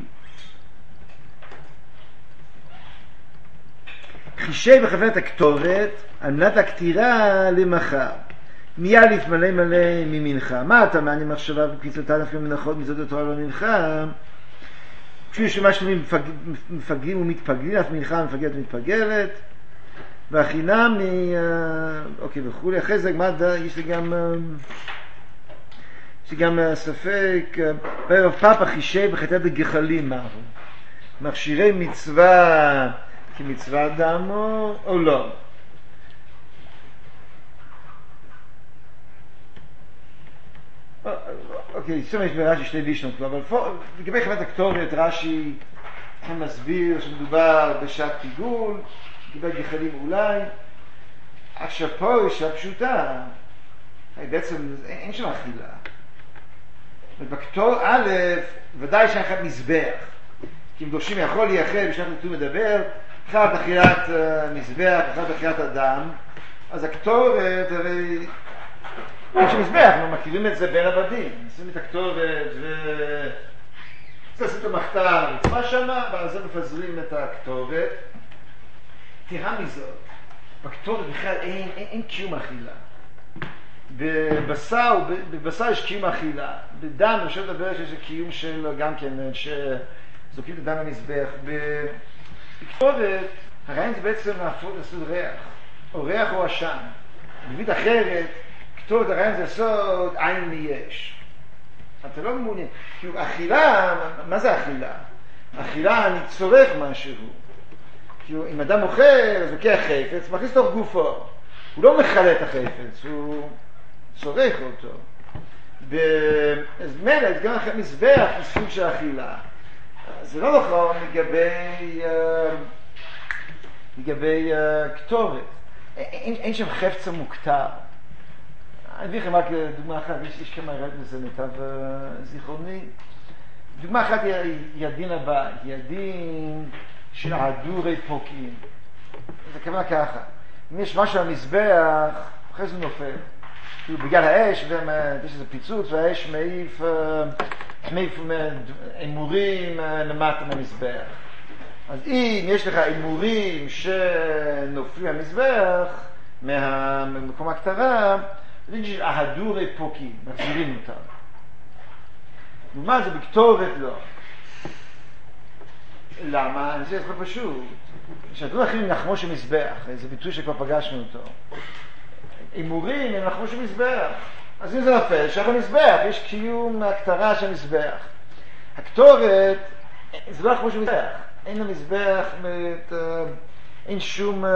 חישב בחפינת הקטורת על מנת הכתירה למחר. מיאליף מלא מלא ממנחה. מה אתה מעניין מחשבה וקפיצתה דווקא ממנחות מזאת התורה למנחה? כפי שמה שלמים מפגרים ומתפגרים, אף מנחה מפגרת ומתפגרת. והחינם אוקיי וכולי. אחרי זה יש לי גם ספק, בערב פאפה חישב בחטאת הגחלים מהו? מכשירי מצווה כמצווה דמו או לא? אוקיי, זאת אומרת ברש"י שתי לישנות, אבל לגבי חפינת הקטורת רש"י מסביר שמדובר בשעת פיגול, לגבי גחלים אולי. עכשיו פה יש הפשוטה, בעצם אין שם אכילה. ובקטור א' ודאי שאין אחד מזבח, כי אם דורשים יכול לייחד בשנת כתוב מדבר, אחד אכילת מזבח, אחד אכילת אדם, אז הקטורת הרי יש מזבח, אנחנו מכירים את זה בין עבדים, נשים את הקטורת וצריך את המחתר הרצפה שמה, ועל זה מפזרים את הקטורת. תראה מזאת, בקטורת בכלל אין קיום אכילה. בבשר יש קיום אכילה, בדם אני חושב לדבר שיש קיום של גם כן שזוקים את הדם למזבח. בקטורת הרעיון זה בעצם להפות לעשות ריח, או ריח או עשן. בבית אחרת קטורת הרעיון זה לעשות עין מיש. אתה לא מעוניין, כאילו אכילה, מה זה אכילה? אכילה אני צורך משהו, כאילו אם אדם אוכל אז הוא לוקח חפץ מכניס לתוך גופו, הוא לא מחלה את החפץ, הוא צורך אותו. אז מלך, גם אחרי מזבח, הוא סוג של אכילה. זה לא נכון לגבי קטורת. אין שם חפץ מוקטר. אני אביא לכם רק דוגמה אחת, יש כמה ירד מזה מיטב זיכרוני. דוגמה אחת היא הדין הבא, היא הדין של הדורי פוקים. זה כמובן ככה. אם יש משהו במזבח, אחרי זה נופל. כאילו בגלל האש, יש איזה פיצוץ, והאש מעיף אמורים למטה מהמזבח. אז אם יש לך אמורים שנופלים מהמזבח, מהמקום הקטרה, זה נשאר ההדורי פוקים, מחזירים אותם. לעומת זה בקטורת לא. למה? זה הסבר פשוט. שהדברים אחרים נחמו של מזבח, זה ביטוי שכבר פגשנו אותו. אמורים הם נחמו של מזבח. אז אם זה נופל, שייך למזבח, יש קיום הקטרה של המזבח. הקטורת, זה לא כמו שמזבח, אין למזבח, אין שום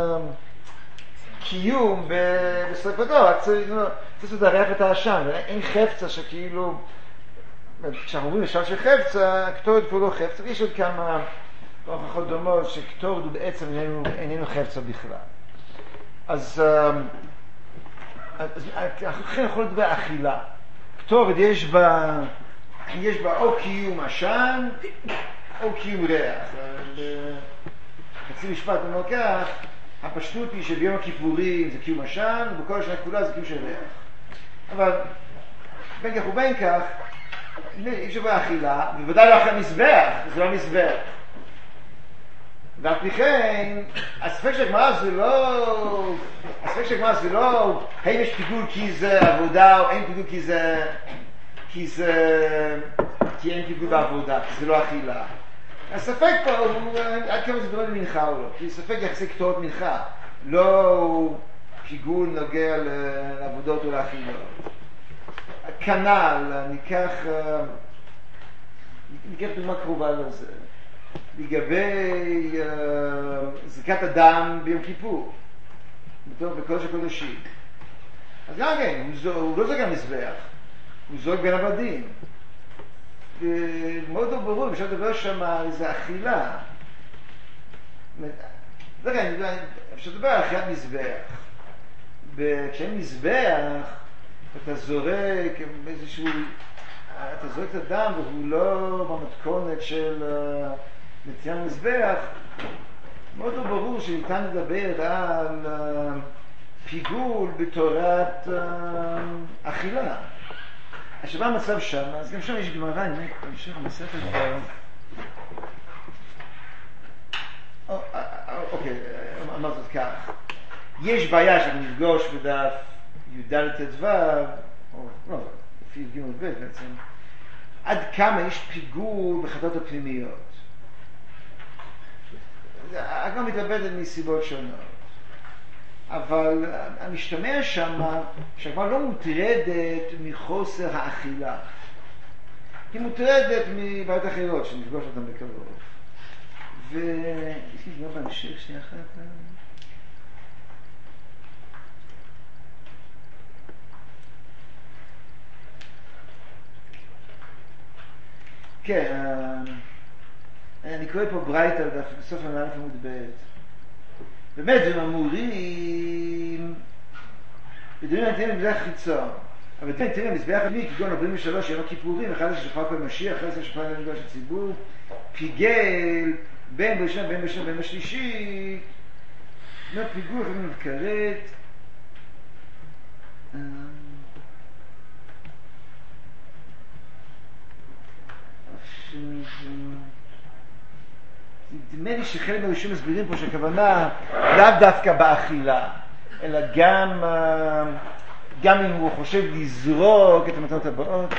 קיום בשריפתו, רק צריך לדרך את העשן, אין חפצה שכאילו, כשאנחנו אומרים לשם של חפצה, הקטורת פה לא חפצה, יש עוד כמה הוכחות דומות שקטורת הוא בעצם איננו חפצה בכלל. אז לכן יכול לדבר אכילה. קטורת יש בה או קיום עשן או קיום ריח. חצי משפט אומר כך, הפשטות היא שביום הכיפורים זה קיום עשן ובכל השנה כולה זה קיום של ריח. אבל בין כך ובין כך יש בה אכילה, ובוודאי לא אחרי מזבח, זה לא מזבח. ואף לכן, הספק של הגמרא זה לא האם יש פיגול כי זה עבודה או אין פיגול כי אין פיגול בעבודה, כי זה לא אכילה. הספק פה הוא עד כמה זה דומה למנחה או לא, כי ספק יחסי קטורת מנחה, לא פיגול נוגע לעבודות או לאכילות. כנ"ל, ניקח דוגמה קרובה לזה. לגבי זריקת הדם ביום כיפור, בקודש הקודשים. אז גם כן, הוא לא זורק המזבח, הוא זורק בין עבדים. ומאוד לא ברור, אפשר לדבר שם על איזו אכילה. אפשר לדבר על אכילת מזבח. כשאין מזבח, אתה זורק איזשהו, אתה זורק את הדם והוא לא במתכונת של נטייה מזבח, מאוד לא ברור שניתן לדבר על פיגול בתורת אכילה. עכשיו המצב שם, אז גם שם יש גמרא, אני אמשיך המסכת אוקיי, אמרת זאת כך. יש בעיה שאנחנו נפגוש בדף י"ד ט"ו, או לא, לפי ג' ב' בעצם, עד כמה יש פיגול בחטאות הפנימיות. הגמרא מתלבטת מסיבות שונות, אבל המשתמע שמה שהגמרא לא מוטרדת מחוסר האכילה, היא מוטרדת מבעיות אחרות שנפגוש אותן בקרוב. יש לי גמרא בהמשך, שנייה אחת. כן, אני קורא פה ברייתא בסוף המא' עמוד ב'. באמת הם אמורים בדיונים הנתינים במזבח חיצון, אבל דברים נתינים במזבח עמי כגון 43 יום הכיפורים, אחד ששפר כל משיח, אחד ששפר כל מגדש הציבור, פיגל בין בראשון בין בשני בין בשלישי, לא פיגול יכולים לבקרת. נדמה לי שחלק מהראשונים מסבירים פה שהכוונה לאו דווקא באכילה, אלא גם אם הוא חושב לזרוק את המתנות הבאות.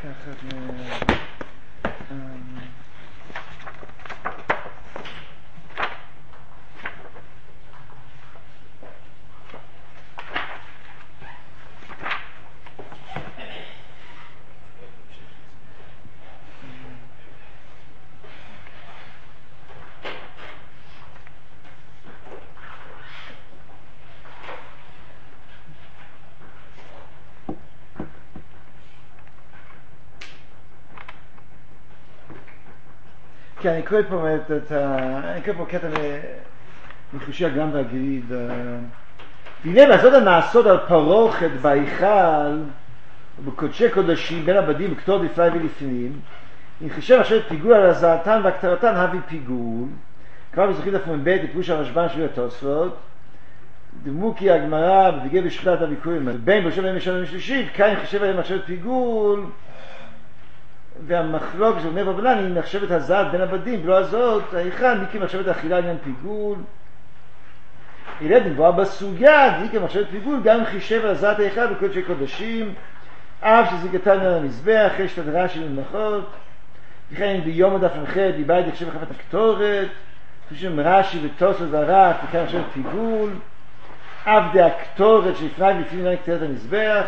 כן, אני קורא פה קטע מחושי הגרם והגריד. והנה לעשות הנעשות על פרוכת בהיכל ובקודשי קודשים בין הבדים וכתוב לפני ולפנים, אם חישב עכשיו פיגול על הזעתן והקטרתן הביא פיגול, כבר בזכית אפמן ב' לפירוש הרשב"ן של התוספות, דמוקי הגמרא בביגי בשחילת הוויכויים בין בראשון בין בשלום ושלישית, כאן חישב עליהם עכשיו פיגול, והמחלוק של אומר בבלן היא נחשבת הזעת בין הבדים ולא הזאת האחד מיקי מחשבת האכילה עניין פיגול. ילד נבואה בסוגיה מיקי מחשבת פיגול גם חישב על הזעת האחד בקודשי קודשים אף שזיקתן על המזבח אחרי שתדרה של מנחות. וכן ביום הדף המחד דיבה את יחשב חפת הקטורת חושב רש"י ותוספות והר"ת וכאן מחשבת פיגול אף דה הקטורת שלפני ולפני קטרת המזבח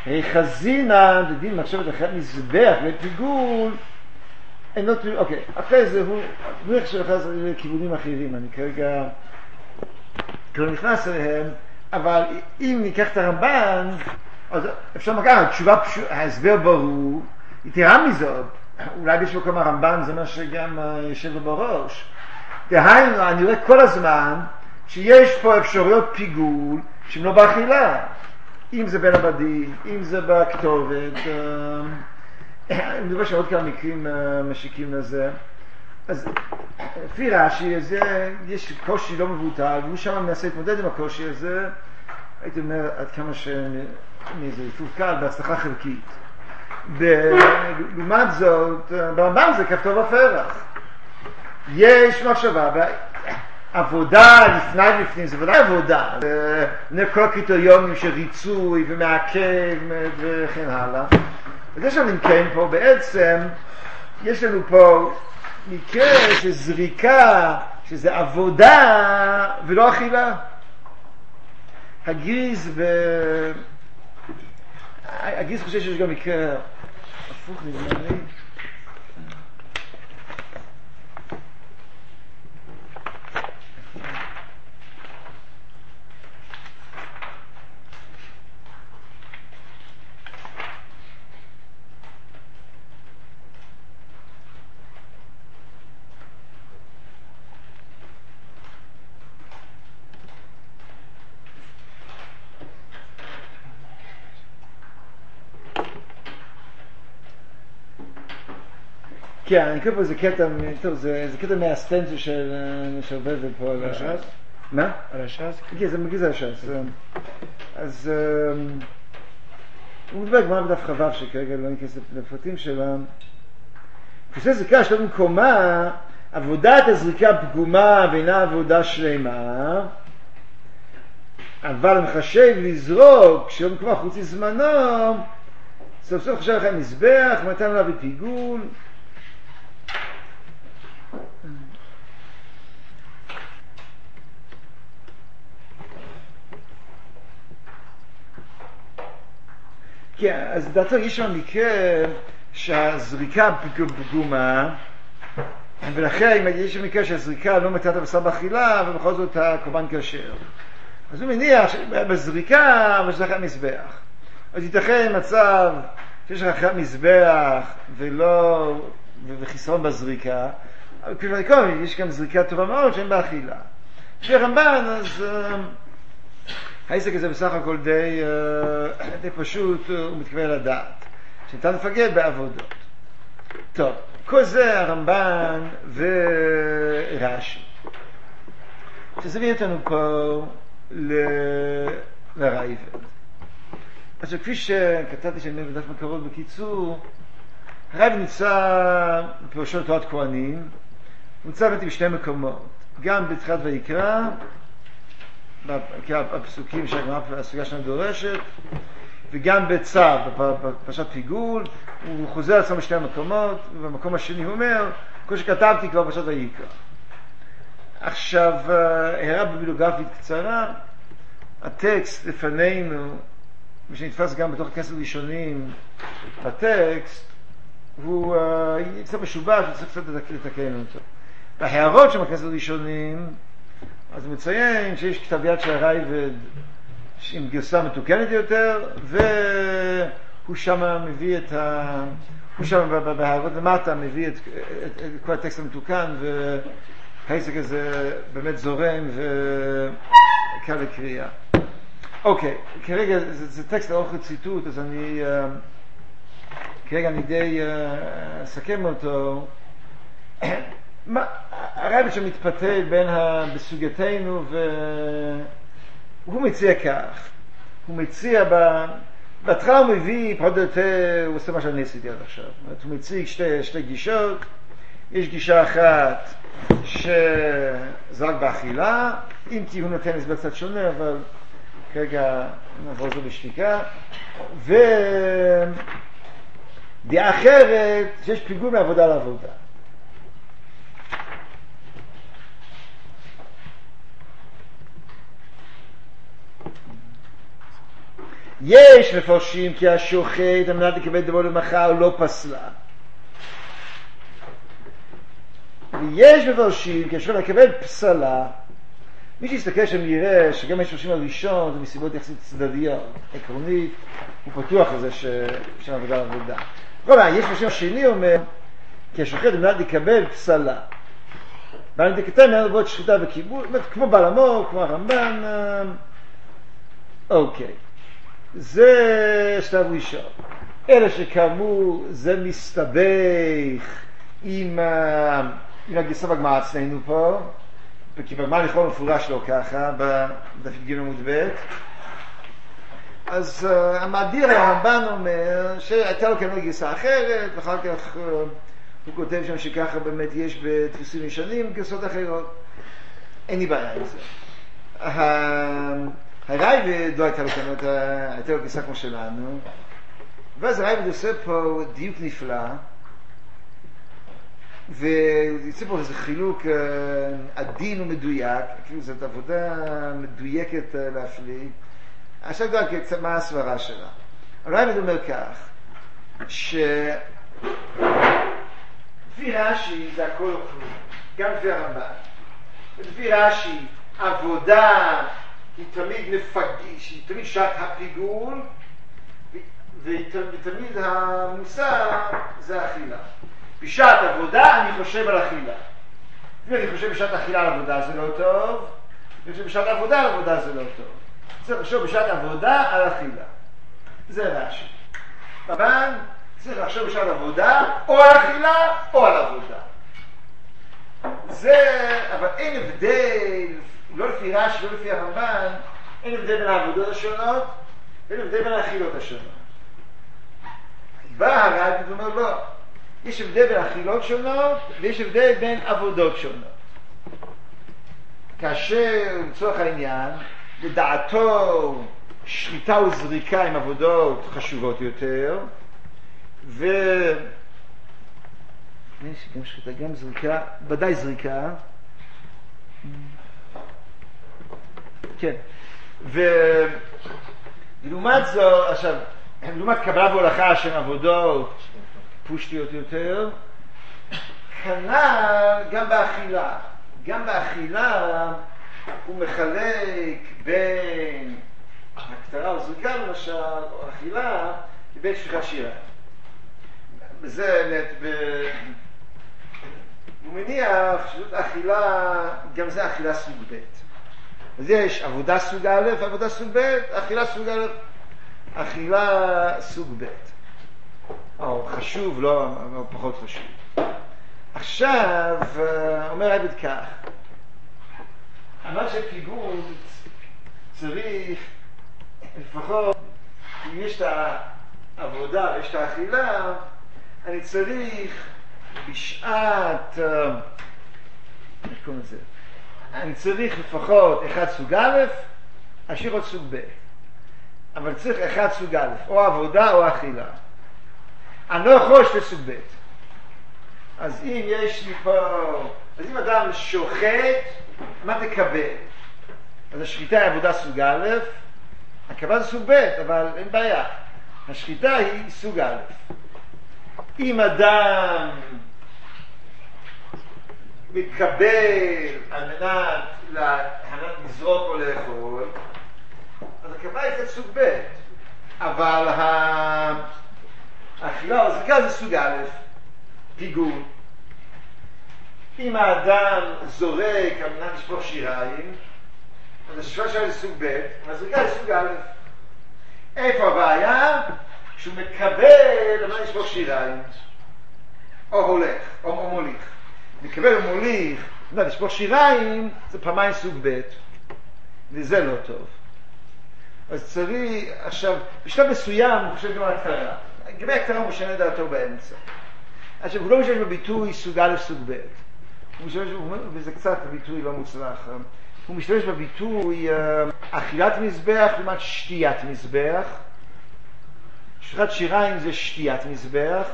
חזינה, דין מחשבת אחרי מזבח ופיגול, אוקיי, אחרי זה הוא איך שנכנס לכיוונים אחרים, אני כרגע לא נכנס אליהם, אבל אם ניקח את הרמב"ן, אז אפשר לקחת, תשובה פשוט, ההסבר ברור, יתרה מזאת, אולי בשביל כמה הרמב"ן זה מה שגם יושב לו בראש, דהיינו, אני רואה כל הזמן שיש פה אפשרויות פיגול שהן לא באכילה, אם זה בין הבדים, אם זה בכתובת, אני מדבר שעוד כמה מקרים משיקים לזה, אז לפי רש"י יש קושי לא מבוטל, והוא שם מנסה להתמודד עם הקושי הזה, הייתי אומר עד כמה שזה יפוף קל, בהצלחה חלקית. לעומת זאת, ברמב"ם זה כפתור ופרח. יש מחשבה, עבודה לפני, זה ודאי עבודה, כל הקריטריונים של ריצוי ומעכב וכן הלאה. יש לנו כן פה בעצם, יש לנו פה מקרה של זריקה, שזה עבודה ולא אכילה. הגיז חושב שיש גם מקרה הפוך נדמה לי. כן, אני קורא פה איזה קטע, טוב, זה קטע מהסטנציה של בבל פה על הש"ס. מה? על הש"ס? כן, זה מגיז על הש"ס. אז הוא מדבר גמרא בדף חב"ב שכרגע לא נכנס לפרטים שלה. כשזה זריקה שלא במקומה, עבודת הזריקה פגומה ואינה עבודה שלמה, אבל מחשב לזרוק כשלא במקומה חוץ לזמנו, סוף סוף חשב לכם מזבח, מתן לה בפיגול, כן, אז דעתו יש שם מקרה שהזריקה פגומה, ולכן יש שם מקרה שהזריקה לא מתת הבשר באכילה, ובכל זאת הקורבן כשר. אז הוא מניח שבזריקה יש לך מזבח. אז ייתכן מצב שיש לך מזבח וחיסרון בזריקה, אבל כפי שאני יש גם זריקה טובה מאוד שאין באכילה. לפי הרמב"ן, אז העסק הזה בסך הכל די פשוט ומתקבל לדעת, שניתן לפגד בעבודות. טוב, כל זה הרמב"ן ורש"י. שזה מביא אותנו פה לרייבד. אז כפי שכתבתי שאני בדף מקורות בקיצור, הרייבד נמצא בפירושו תורת כהנים, הוא נמצא בשני מקומות, גם בתחילת ויקרא, הפסוקים שהסוגיה שלנו דורשת, וגם בצו, בפרשת פיגול, הוא חוזר על עצמו בשני המקומות, ובמקום השני הוא אומר, כמו שכתבתי כבר בפרשת ויקרא. עכשיו, הערה ביבליוגרפית קצרה, הטקסט לפנינו, ושנתפס גם בתוך הכנסות ראשונים בטקסט, הוא קצת משובש, וצריך קצת לתקן אותו. בהערות של הכנסות ראשונים, אז הוא מציין שיש כתב יד של הרייבד עם גרסה מתוקנת יותר, והוא שם מביא הוא שם בהערות למטה מביא את כל הטקסט המתוקן, והעסק הזה באמת זורם וקל לקריאה. אוקיי, כרגע זה טקסט ארוך לציטוט, אז כרגע אני די אסכם אותו. הרייבד שמתפתל בין בסוגייתנו, והוא מציע כך, הוא מציע בהתחלה הוא מביא פחות או יותר, הוא עושה מה שאני עשיתי עד עכשיו, הוא מציג שתי גישות. יש גישה אחת שזה רק באכילה, אם כי הוא נותן הסבר קצת שונה, אבל כרגע נעבור זו בשתיקה. ודעה אחרת שיש פיגול מעבודה לעבודה. יש מפרשים כי השוחט על מנת לקבל דבר למחר לא פסלה. ויש מפרשים כי השוחט לקבל פסלה. מי שיסתכל שם יראה שגם המפרשים הראשון זה מסיבות יחסית צדדיות. עקרונית, הוא פתוח לזה שאפשר עבודה לעבודה. כלומר, יש מפרשים השני אומר כי השוחט על מנת לקבל פסלה. ואני דקתם מעל עבוד שחיטה וקיבול, כמו בעל המור, כמו הרמב"ן. אוקיי. זה שלב ראשון. אלה שכאמור זה מסתבך עם הגרסה בגמרא אצלנו פה, כי בגמרא לכאורה מפורש לא ככה, בדף ג' עמוד ב'. אז המאדיר הרמב"ן אומר שהייתה לו כאן גרסה אחרת, ואחר כך הוא כותב שם שככה באמת יש בתפיסים ישנים גרסות אחרות. אין לי בעיה עם זה. הרייבד לא הייתה לו כאן, הייתה לו גרסה כמו שלנו, ואז הרייבד עושה פה דיוק נפלא, ויוצא פה איזה חילוק עדין ומדויק, כאילו זאת עבודה מדויקת להפליא. עכשיו גם קצת מה הסברה שלה. הרייבד אומר כך, לפי רש"י זה הכל או כלום, גם לפי הרמב"ן. לפי רש"י עבודה היא תמיד שעת הפיגול, ותמיד המוסר זה אכילה. בשעת עבודה אני חושב על אכילה. אם אני חושב בשעת אכילה על עבודה זה לא טוב, אני חושב בשעת עבודה על עבודה זה לא טוב. צריך לחשוב בשעת עבודה על אכילה. זה רש"י. רמב"ן צריך לחשוב בשעת עבודה או על אכילה או על עבודה. זה, אבל אין הבדל, לא לפי רש"י, לא לפי הרמב"ן, אין הבדל בין העבודות השונות, אין הבדל בין האכילות השונות. בא הרייבד ואומר לא, יש הבדל בין אכילות שונות ויש הבדל בין עבודות שונות. כאשר לצורך העניין, לדעתו שליטה וזריקה עם עבודות חשובות יותר, גם שליטה, גם זריקה, ודאי זריקה, כן, ולעומת זו, עכשיו, לעומת קבלה והולכה שהן עבודות פושטיות יותר, כנ"ל גם באכילה. גם באכילה הוא מחלק בין הקטרה או זריקה למשל, או אכילה, לבין שפיכת שיריים. זה הוא מניח שזאת אכילה, גם זה אכילה סוג ב'. אז יש עבודה סוג א', עבודה סוג ב', אכילה סוג א', אכילה סוג ב'. או חשוב, לא פחות חשוב. עכשיו, אומר הרייבד כך, אמר שפיגול צריך לפחות, אם יש את העבודה ויש את האכילה, אני צריך בשעת, איך קוראים לזה? אני צריך לפחות אחד סוג א', השאיר עוד סוג ב'. אבל צריך אחד סוג א', או עבודה או אכילה. אני לא יכול שתי סוג ב'. אז אם יש לי פה, אז אם אדם שוחט, מה תקבל? אז השחיטה היא עבודה סוג א', הקבלה זה סוג ב', אבל אין בעיה. השחיטה היא סוג א'. אם אדם מתקבל על מנת לזרוק או לאכול, אז הקבלה היא קצת סוג ב', אבל האכילה או זריקה זה סוג א', פיגול. אם האדם זורק על מנת לשפוך שיריים, אז השפיכה שלו זה סוג ב', והזריקה זה סוג א'. איפה הבעיה? שהוא מקבל על מנת לשפוך שיריים, או הולך, או מוליך. מקבל או מוליך, על מנת לשפוך שיריים, זה פעמיים סוג ב', וזה לא טוב. אז צריך, עכשיו, בשלב מסוים הוא חושב גם על הקטרה. לגבי הקטרה הוא משנה דעתו באמצע. עכשיו, הוא לא משתמש בביטוי סוג א' סוג ב'. הוא משתמש, וזה קצת ביטוי לא מוצלח. הוא משתמש בביטוי אכילת מזבח לעומת שתיית מזבח. שפיכת שיריים זה שתיית מזבח.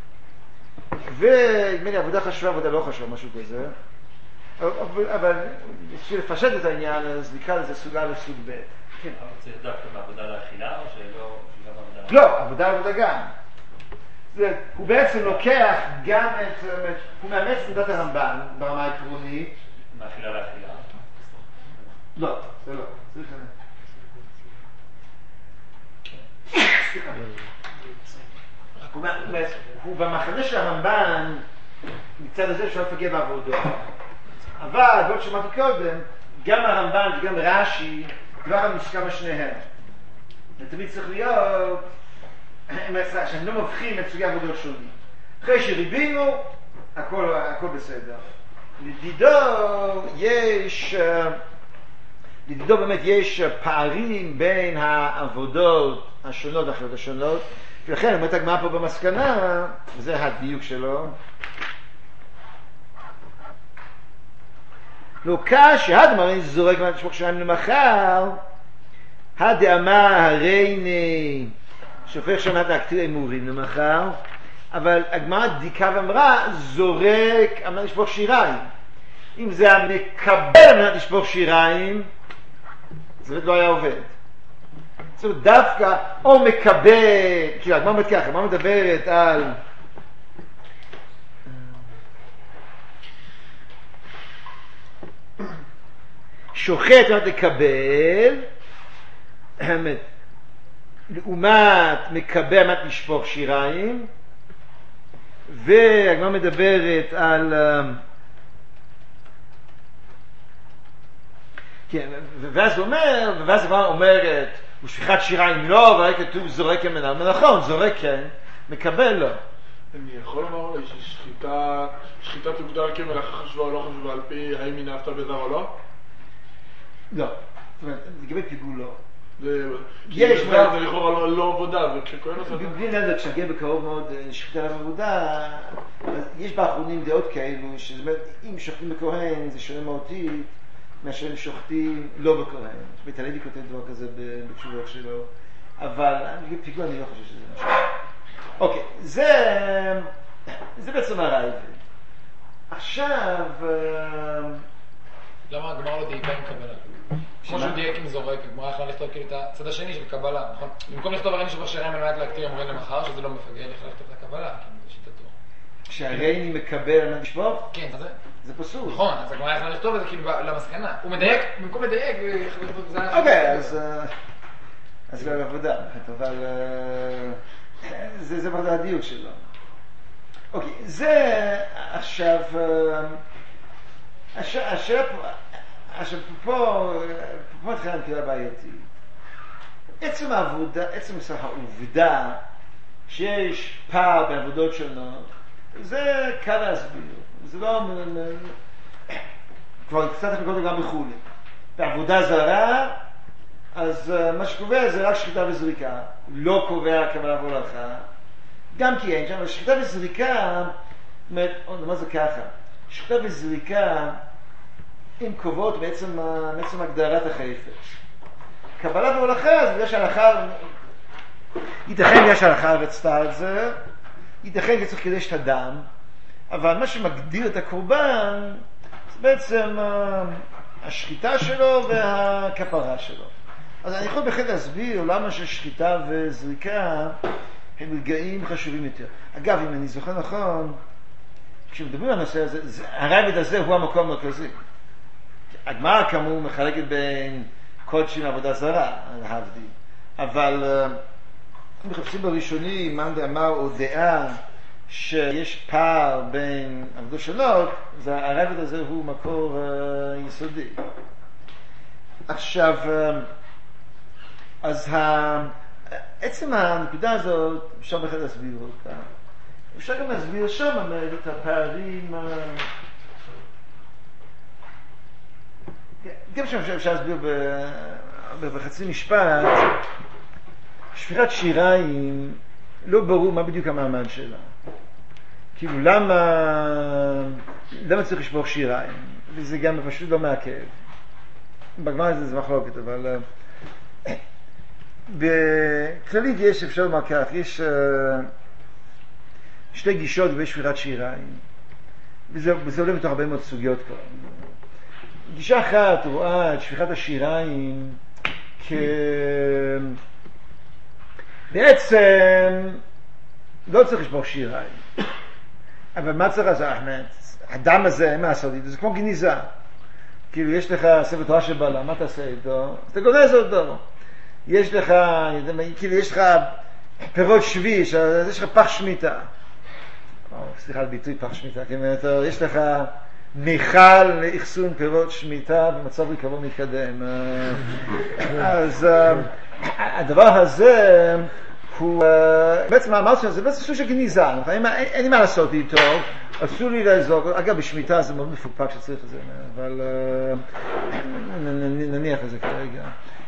ונדמה לי עבודה חשובה, עבודה לא חשובה, משהו כזה. אבל בשביל לפשט את העניין, אז נקרא לזה סוג א' סוג ב'. כן. אבל צריך דווקא בעבודה לאכילה או שלא, שגם עבודה? לא, עבודה גם. הוא בעצם לוקח גם את, הוא מאמץ את עמדת הרמב"ן ברמה העקרונית. מאכילה לאכילה? לא, זה לא. הוא במחנה של הרמב"ן מצד הזה שהוא מפגע בעבודו. אבל, כמו שמעתי קודם, גם הרמב"ן וגם רש"י כבר מוסכם בשניהם. ותמיד צריך להיות שאני לא מבחין את סוגי עבודות שונים. אחרי שריבינו, הכל בסדר. לדידו באמת יש פערים בין העבודות השונות והאחרות השונות, ולכן אומרת הגמרא פה במסקנה, וזה הדיוק שלו, לא קשה, הדמר זורק מהתשפוך שלהם למחר, הדאמה הרייני שופך שמת להקטיר אמורים למחר, אבל הגמרא דיקה ואמרה זורק אמרת לשפוך שיריים. אם זה המקבל אמרת לשפוך שיריים, זה לא היה עובד. זאת אומרת דווקא או מקבל, כאילו הגמרא אומרת ככה, הגמרא מדברת על שוחט אמרת לקבל, לעומת מקבל אמרת לשפוך שיריים, והגמרא מדברת על כן, ואז הגמרא אומרת ושפיכת שיריים לא, ורק כתוב זורק ממנה, נכון, זורק כן, מקבל לא. אני יכול לומר לי ששחיטה תוגדר כמלאכה חשובה או לא חשובה על פי האם היא נעשתה בזר או לא? לא, זאת אומרת, לגבי פיגול לא. יש זה לכאורה לא עבודה, וכשכהן עושה בלי נדע, כשנגיע בקרוב מאוד שחיטה עליו עבודה, יש באחרונים דעות כאלו, שזאת אומרת, אם שוחטים בכהן זה שונה מהותית מאשר הם שוחטים לא בכהן. בית הלוי כותב דבר כזה בתשובות שלו, אבל פיגול אני לא חושב שזה משהו. אוקיי, זה בעצם הרעיון. עכשיו למה הגמרא לא דייקה עם קבלה? כמו שהוא דייק עם זורק, הגמרא יכולה לכתוב כאילו את הצד השני של קבלה, נכון? במקום לכתוב הרי שפוך שיריים על מנת להקטיר אמורים למחר, שזה לא מפגע, יכולה לכתוב את הקבלה, כאילו בשיטתו. כשהרייני מקבל על מנת לשפוך? כן, זה פסול. נכון, אז הגמרא יכולה לכתוב את זה כאילו למסקנה. הוא מדייק, במקום לדייק, הוא יכול לכתוב את זה. אוקיי, אז לא עבודה, אבל זה כבר הדיוק שלו. אוקיי, זה עכשיו פה מתחילה נקודה בעייתית. עצם העובדה שיש פער בעבודות שונות, זה קל להסביר. זה לא כבר קצת מקודם גם בחולי. בעבודה זרה, אז מה שקובע זה רק שחיטה וזריקה, לא קובע קבלה והולכה. גם כי אין שם, אבל שחיטה וזריקה, מה זה ככה? שחיטה וזריקה הן קובעות בעצם הגדרת החפץ. קבלה והולכה, זה בגלל שההלכה, ייתכן בגלל שההלכה רצתה את זה, ייתכן כי צריך לקדש את הדם, אבל מה שמגדיר את הקורבן זה בעצם השחיטה שלו והכפרה שלו. אז אני יכול בהחלט להסביר למה ששחיטה וזריקה הם רגעים חשובים יותר. אגב, אם אני זוכר נכון, כשמדברים על הנושא הזה, הרייבד הזה הוא המקום המרכזי. הגמרא כאמור מחלקת בין קודשים לעבודה זרה, להבדיל. אבל אם מחפשים בראשונים, מאן דאמר או דעה שיש פער בין עבודות שונות, הרייבד הזה הוא מקור יסודי. עכשיו, אז עצם הנקודה הזאת אפשר בכלל להסביר אותה. אפשר גם להסביר שם את הפערים, גם שם אפשר להסביר בחצי משפט. שפיכת שיריים לא ברור מה בדיוק המעמד שלה. כאילו למה צריך לשפוך שיריים? וזה גם פשוט לא מעכב. בגמרא זה מחלוקת, אבל בכללית יש, אפשר לומר כך, יש שתי גישות בשפיכת שיריים, וזה עולה מתוך הרבה מאוד סוגיות כבר. גישה אחת רואה את שפיכת השיריים בעצם לא צריך לשפוך שיריים, אבל מה צריך לעשות? הדם הזה, מה לעשות איתו? זה כמו גניזה. כאילו יש לך ספר תורה של בעלה, מה תעשה איתו? אז אתה גונז אותו. יש לך, כאילו יש לך פירות שביש, אז יש לך פח שמיטה. סליחה על ביטוי פח שמיטה, יש לך מיכל לאחסון פירות שמיטה במצב ריקבון מתקדם. אז הדבר הזה הוא בעצם אמרתי שזה בעצם סוג של גניזה, אין לי מה לעשות איתו, אסור לי לעזור. אגב, בשמיטה זה מאוד מפוקפק שצריך את זה, אבל נניח את זה כרגע.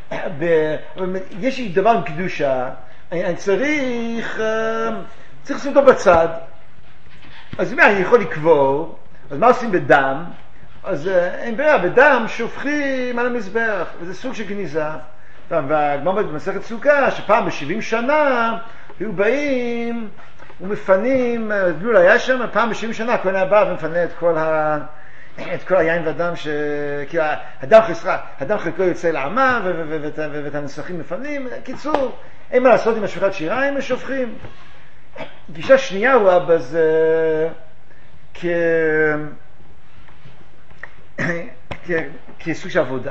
יש לי דבר עם קדושה, אני צריך לשים אותו בצד. אז אם אני יכול לקבור, אז מה עושים בדם? אז אין בעיה, בדם שופכים על המזבח, וזה סוג של גניזה. והגמרא במסכת סוכה, שפעם ב-70 שנה היו באים ומפנים, דלול היה שם, פעם ב-70 שנה הכהן היה בא ומפנה את כל היין והדם, כי הדם חלקו יוצא לעמה ואת הנסכים מפנים. קיצור, אין מה לעשות עם השפכת שיריים, שופכים. גישה שנייה הוא רואה בזה כסוג של עבודה.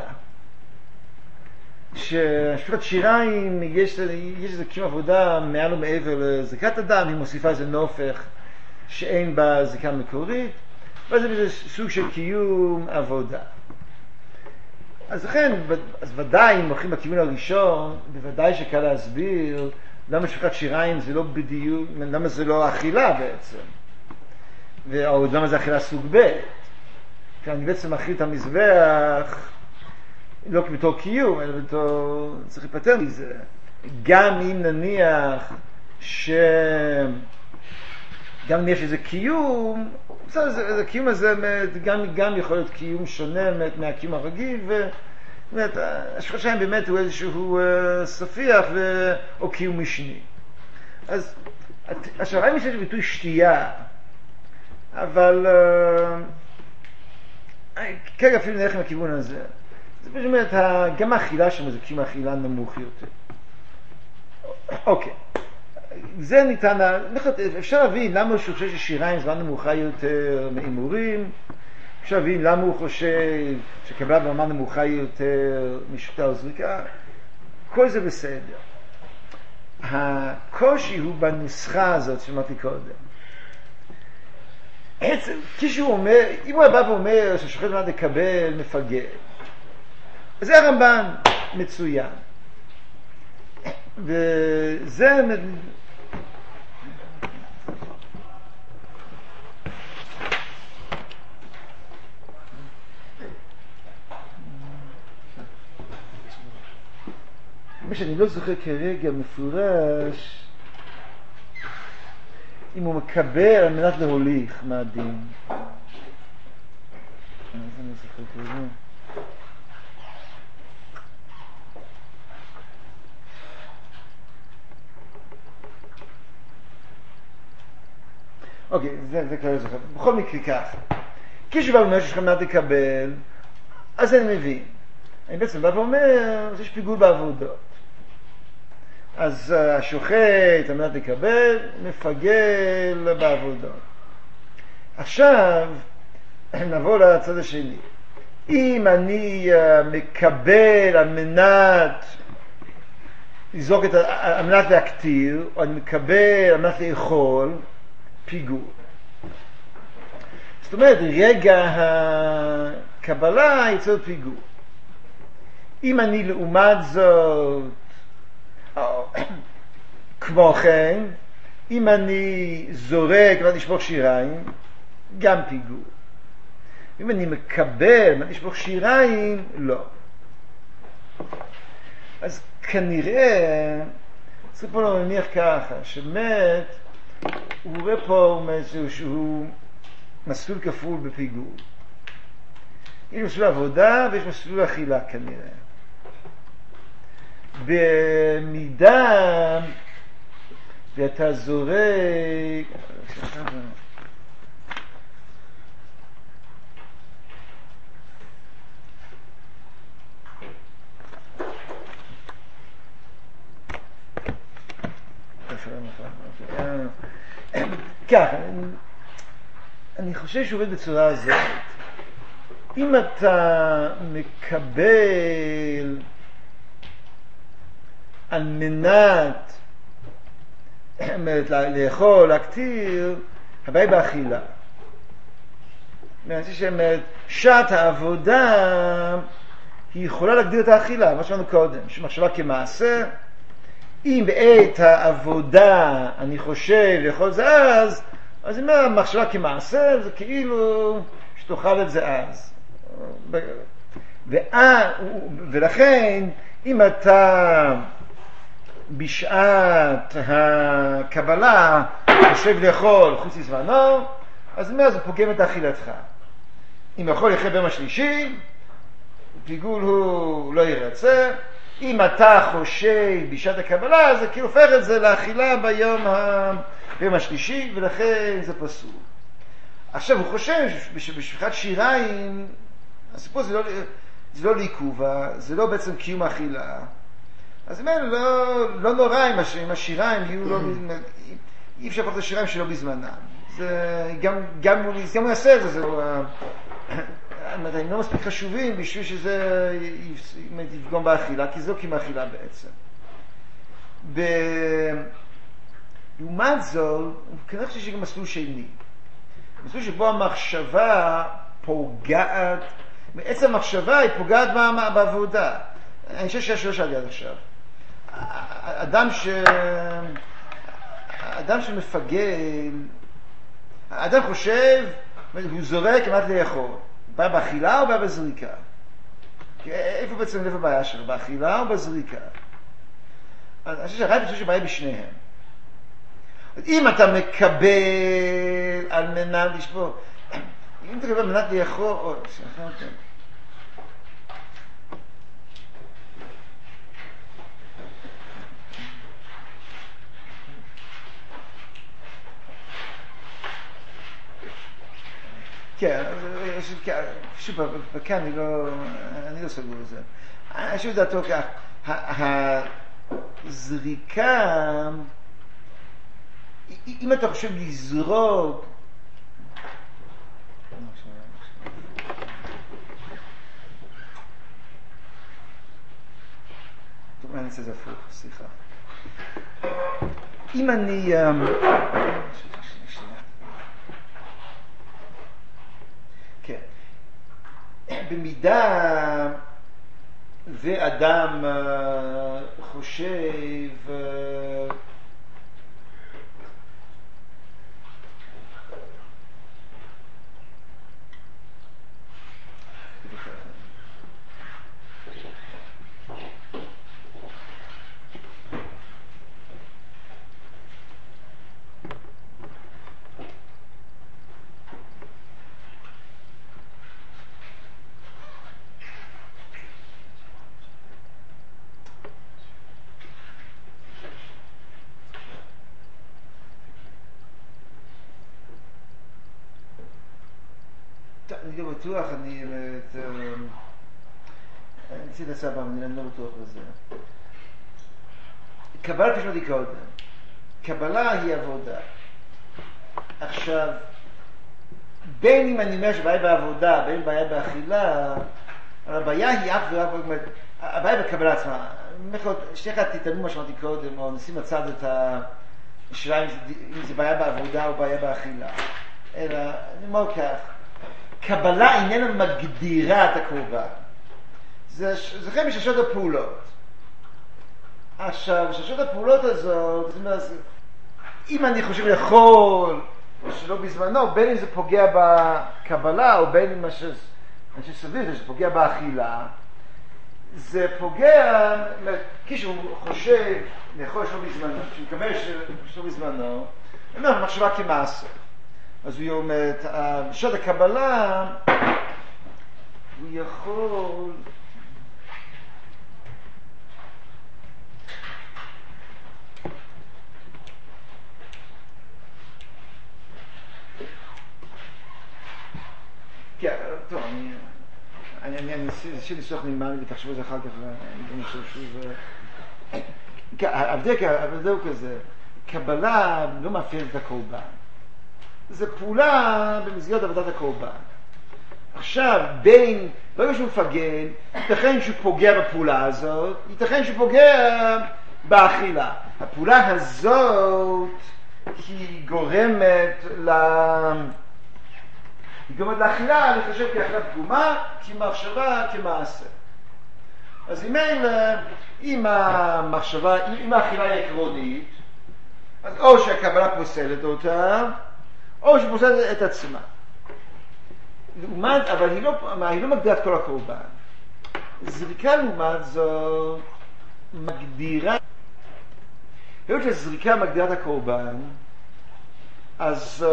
ששפכת שיריים יש איזה קיום עבודה מעל ומעבר לזריקת הדם, היא מוסיפה איזה נופך שאין בה זריקה מקורית, וזה סוג של קיום עבודה. אז לכן, אז ודאי אם הולכים בכיוון הראשון, בוודאי שקל להסביר למה שפכת שיריים זה לא בדיוק, למה זה לא אכילה בעצם, או למה זה אכילה סוג ב', כי אני בעצם מכיל את המזבח לא בתור קיום, אלא בתור, צריך להיפטר מזה. גם אם נניח גם אם יש איזה קיום, זה קיום הזה גם יכול להיות קיום שונה מהקיום הרגיל, ובאמת השפכת שיריים באמת הוא איזשהו ספיח או קיום משני. אז השריים יש ביטוי שתייה, אבל כרגע אפילו נלך מהכיוון הזה. זה פשוט אומרת, גם האכילה שם זה קיום האכילה נמוך יותר. אוקיי. זה ניתן, אפשר להבין למה הוא חושב ששיריים זמן נמוכה יותר מאימורים, אפשר להבין למה הוא חושב שקבלה ברמה נמוכה יותר משוטה או זריקה, כל זה בסדר. הקושי הוא בנוסחה הזאת שאמרתי קודם. כשהוא אומר, אם הוא בא ואומר ששוחט מה לקבל מפגר, אז זה הרמב"ן מצוין. וזה מה שאני לא זוכר כרגע מפורש אם הוא מקבל על מנת להוליך מהדין. אז אני זוכר כרגע. אוקיי, זה כבר זוכר. בכל מקרה כך. כשבא אומר שיש לך מנת לקבל, אז אני מבין. אני בעצם בא ואומר, יש פיגול בעבודות. אז השוחט, על מנת לקבל, מפגל בעבודות. עכשיו, נבוא לצד השני. אם אני מקבל על מנת לזרוק על מנת להקטיר, או אני מקבל על מנת לאכול, פיגול. זאת אומרת, רגע הקבלה יצא פיגול. אם אני לעומת זאת, כמו כן, אם אני זורק ואני אשפוך שיריים, גם פיגול. אם אני מקבל ואני אשפוך שיריים, לא. אז כנראה, צריך פה לא מניח ככה, שמת, הוא רואה פה שהוא מסלול כפול בפיגול. יש מסלול עבודה ויש מסלול אכילה כנראה. במידה ואתה זורק, ככה, אני חושב שהוא עובד בצורה הזאת. אם אתה מקבל על מנת לאכול, להקטיר, הבעיה באכילה. אני חושב ששעת העבודה היא יכולה להגדיר את האכילה, מה שאמרנו קודם, שמחשבה כמעשה. אם בעת העבודה אני חושב לאכול זה אז אם המחשבה כמעשה זה כאילו שתאכל את זה אז. ולכן אם אתה בשעת הקבלה חושב לאכול חוץ לזמנו, אז זה פוגם את אכילתך. אם יכול לאכול ביום השלישי, פיגול הוא לא ירצה. אם אתה חושב בשעת הקבלה, זה כאילו הופך את זה לאכילה ביום השלישי, ולכן זה פסול. עכשיו הוא חושב שבשפיכת שיריים, הסיפור זה לא לעיכובה, זה לא בעצם קיום האכילה. אז לא נורא אם השיריים יהיו לא... אי אפשר לפחות השיריים שלא בזמנם. גם הוא יעשה את זה, הם לא מספיק חשובים בשביל שזה יפגום באכילה, כי זה לא קיום האכילה בעצם. לעומת זאת, כנראה שיש גם מסלול שני. מסלול שבו המחשבה פוגעת, בעצם המחשבה היא פוגעת בעבודה. אני חושב שיש שלוש עד עכשיו. אדם שמפגל, האדם חושב, הוא זורק כמעט לאכול. בא באכילה או בא בזריקה? איפה בעצם לב הבעיה שלו? באכילה או בזריקה? אני חושב שהרעי פשוט שבעיה בשניהם. אם אתה מקבל על מנת לשבור, אם אתה מקבל על מנת לאכול, כן, שוב, וכאן אני לא סגור לזה. אני חושב לדעתו כך, הזריקה, אם אתה חושב לזרוק, טוב, אני אעשה את זה הפוך, סליחה. אם אני... כן. במידה ואדם חושב אני לא בטוח, אני אצא את הסבא, אני לא בטוח בזה. קבלה פשוט היא קודם. קבלה היא עבודה. עכשיו, בין אם אני אומר שבעיה בעבודה, בין בעיה באכילה, הבעיה היא אף ורק, הבעיה בקבלה עצמה. שניך תתעלמו מה שאמרתי קודם, או נשים בצד את השאלה אם זה בעיה בעבודה או בעיה באכילה. אלא, אני אומר כך, קבלה איננה מגדירה את הקורבן. זה חלק משלשות הפעולות. עכשיו, שלשות הפעולות הזאת, זאת אומרת, אם אני חושב לאכול שלא בזמנו, בין אם זה פוגע בקבלה, או בין אם מה שסביר, זה פוגע באכילה, זה פוגע, כשהוא חושב לאכול שלא בזמנו, כשהוא מקבל שלא בזמנו, הוא אומר, מחשבה כמעשה. אז הוא אומר, בשעת הקבלה, הוא יכול... כן, טוב, אני אנסה לסוח נלמד ותחשבו את זה אחר כך, אני חושב שזה... כן, אבל זהו כזה, קבלה לא מאפיינת את הקורבן. זה פעולה במסגרת עבודת הקורבן. עכשיו, ברגע שהוא מפגן, ייתכן שהוא פוגע בפעולה הזאת, ייתכן שהוא פוגע באכילה. הפעולה הזאת היא גורמת לאכילה, אני חושב כאכילה פגומה, כמחשבה, כמעשה. אז אם האכילה היא עקרונית, אז או שהקבלה פוסלת אותה, או שפוסלת את עצמה. אבל היא לא מגדירה את כל הקורבן. זריקה לעומת זאת מגדירה, היות שזריקה מגדירה את הקורבן, אז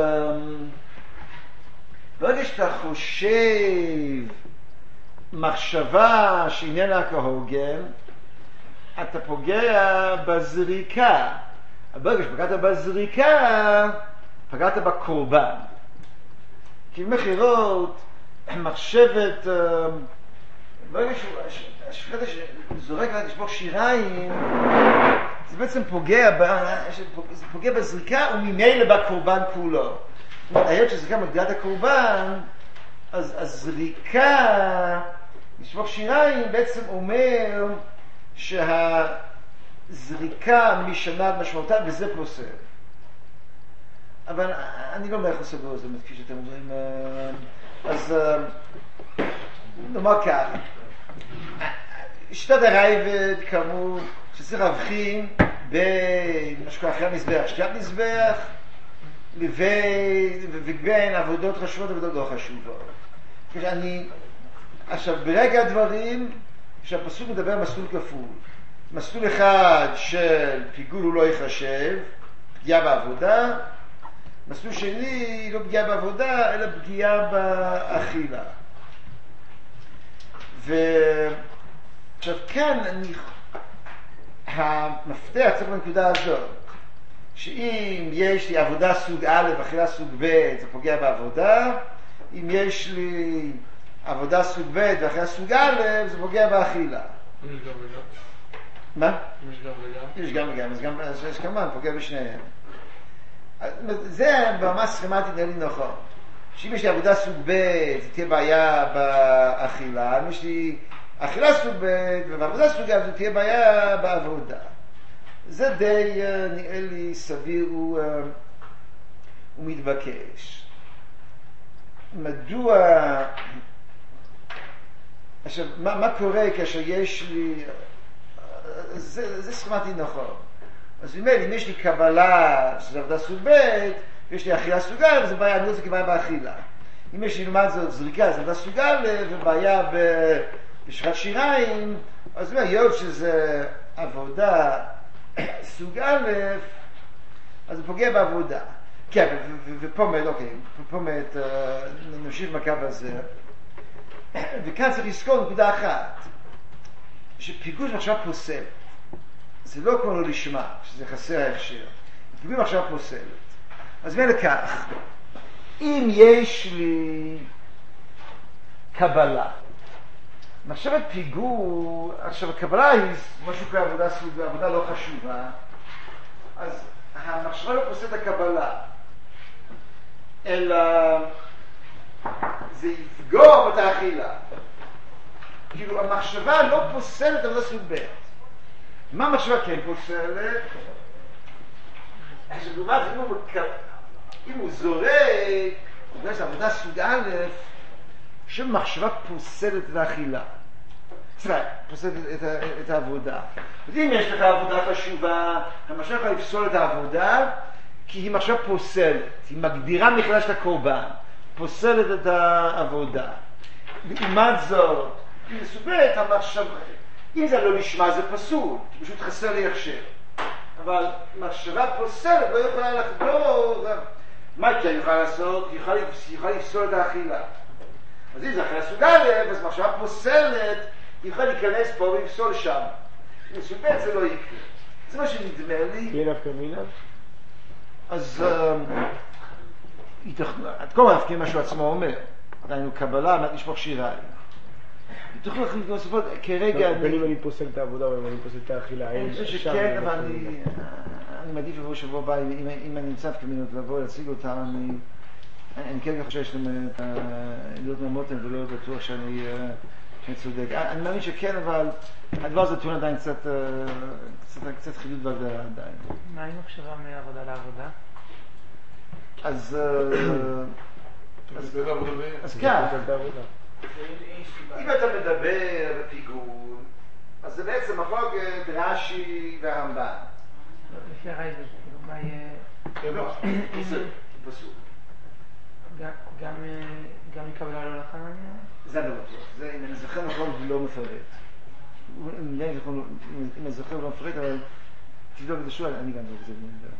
ברגע שאתה חושב מחשבה שעניינה כהוגן, אתה פוגע בזריקה. ברגע שפגעת בזריקה, פגעת בקורבן. כי במחירות, מחשבת, ברגע שהשפטת זורק רק לשפוך שיריים, זה בעצם פוגע בזריקה וממילא בקורבן כולו. היות שזריקה מגדירה את הקורבן, אז הזריקה לשפוך שיריים בעצם אומר שהזריקה משנה את משמעותה וזה פוסל. אבל אני לא מלך עושה באוזן, כפי שאתם אומרים. אז נאמר כך, שיטת הרייבד כאמור שצריך להבחין בין משקוע אחרי המזבח, שקיעת מזבח, ובין עבודות חשובות ועבודות לא חשובות. עכשיו ברגע הדברים שהפסוק מדבר מסלול כפול, מסלול אחד של פיגול הוא לא יחשב, פגיעה בעבודה, מסלול שני לא פגיעה בעבודה אלא פגיעה באכילה. ועכשיו כאן המפתח צריך בנקודה הזאת, שאם יש לי עבודה סוג א' ואכילה סוג ב' זה פוגע בעבודה, אם יש לי עבודה סוג ב' ואכילה סוג א' זה פוגע באכילה. יש גם וגם. מה? יש גם וגם. יש גם וגם, אז יש כמובן פוגע בשניהם. זה ברמה סכמטית נראה לי נכון, שאם יש לי עבודה סוג ב' זה תהיה בעיה באכילה, אם יש לי אכילה סוג ב' ובעבודה סוג א' זה תהיה בעיה בעבודה. זה די נראה לי סביר ומתבקש. מדוע, עכשיו מה קורה כאשר יש לי, זה סכמטי נכון. אז אם יש לי קבלה שזה עבודה סוג ב' ויש לי אכילה סוג א', זה בעיה, אני לא רוצה כבעיה באכילה. אם יש לי לעומת זאת זריקה, זה עבודה סוג א' ובעיה בשחת שיריים, אז היות שזה עבודה סוג א', אז זה פוגע בעבודה. כן, ופה נמשיך בקו הזה. וכאן צריך לזכור נקודה אחת, שפיגול עכשיו פוסל. זה לא כמו לא לשמה, שזה חסר ההכשר. פיגול עכשיו פוסלת. אז מה לכך? אם יש לי קבלה, מחשבת פיגול, עכשיו הקבלה היא משהו עבודה לא חשובה, אז המחשבה לא פוסלת הקבלה, אלא זה יפגור את האכילה. כאילו המחשבה לא פוסלת עבודה סוג ב'. מה המחשבה כן פוסלת? עכשיו לעומת אם הוא זורק, הוא אומר שעבודה סוג א', שמחשבה פוסלת את האכילה. פוסלת את העבודה. אז אם יש לך עבודה חשובה, המחשבה יכולה לפסול את העבודה, כי היא מחשבה פוסלת, היא מגדירה מחדש את הקורבן, פוסלת את העבודה. לעומת זאת, אם זה סובל, המחשבה, אם זה לא נשמע זה פסול, פשוט חסר לי הכשר. אבל מחשבה פוסלת לא יכולה לחדור, מה היא יכולה לעשות? היא יכולה לפסול את האכילה. אז אם זה אכילה סוג א', אז מחשבה פוסלת, היא יכולה להיכנס פה ולפסול שם. אם סוג ב' זה לא יקרה. זה מה שנדמה לי. תהיה נפקא מינה? אז כל מה נפקא מה שהוא עצמו אומר. עדיין קבלה, מעט לשפוך שיריים. תוכלו להחליט נוספות, כרגע בין אם אני פוסל את העבודה או אם אני פוסל את האכילה. אני חושב שכן, אבל אני מעדיף לבוא שבוע הבא, אם אני נמצא כמינות לבוא להציג אותה, אני כן חושב שיש להם את העדות מהמותן ולא בטוח שאני צודק. אני מאמין שכן, אבל הדבר הזה טעון עדיין קצת חידוד והגדרה עדיין. מה עם מחשבה מעבודה לעבודה? אז כן. אם אתה מדבר בפיגול, אז זה בעצם מחלוקת רש"י והרמב"ן. לפי הרייבד, כאילו, מה יהיה... פסוק. גם מקבלה לא לך מעניין? זה לא בטוח. זה אם אני זוכר נכון הוא לא מפרט. אם אני זוכר הוא לא מפרט, אבל תבדוק את השואל, אני גם זוכר את זה.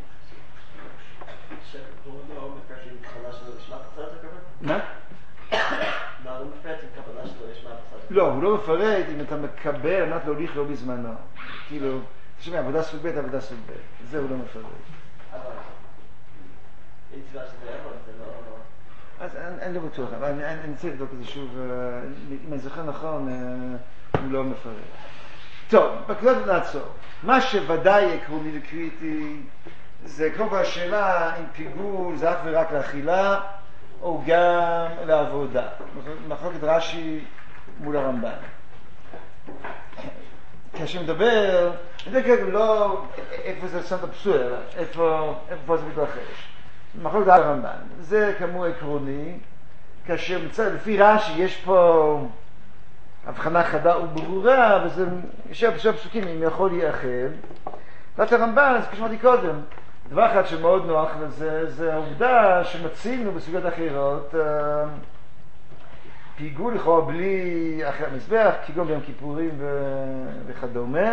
שהוא לא מפרט עם קבלה שלו נשמע בצד הכוונה? מה? מה הוא מפרט עם קבלה שלו נשמע בצד? לא, הוא לא מפרט אם אתה מקבל על מנת להוליך לא בזמנו. כאילו, אתה שומע, עבודה סוג ב', עבודה סוג ב'. זה הוא לא מפרט. אבל אין סיבה שזה אבל זה לא... אז אני לא בטוח, אבל אני צריך לבדוק את זה שוב, אם אני זוכר נכון, הוא לא מפרט. טוב, בקלות נעצור. מה שוודאי עקרוני וקריטי, זה קודם כל השאלה אם פיגול זה אך ורק לאכילה, או גם לעבודה. מחלוקת רש"י מול הרמב"ן. כאשר מדבר, אני יודע כרגע לא איפה זה שם את הפסול, אלא איפה זה מתרחש. מחלוקת הרמב"ן. זה כאמור עקרוני, כאשר מצד לפי רש"י יש פה הבחנה חדה וברורה, וזה ישר בשביל הפסוקים אם יכול להיאחד. ואת הרמב"ן, אז כשאמרתי קודם, דבר אחד שמאוד נוח לזה, זה העובדה שמצינו בסוגיות אחרות פיגול לכאורה בלי אחרי המזבח, כגון ביום כיפורים וכדומה.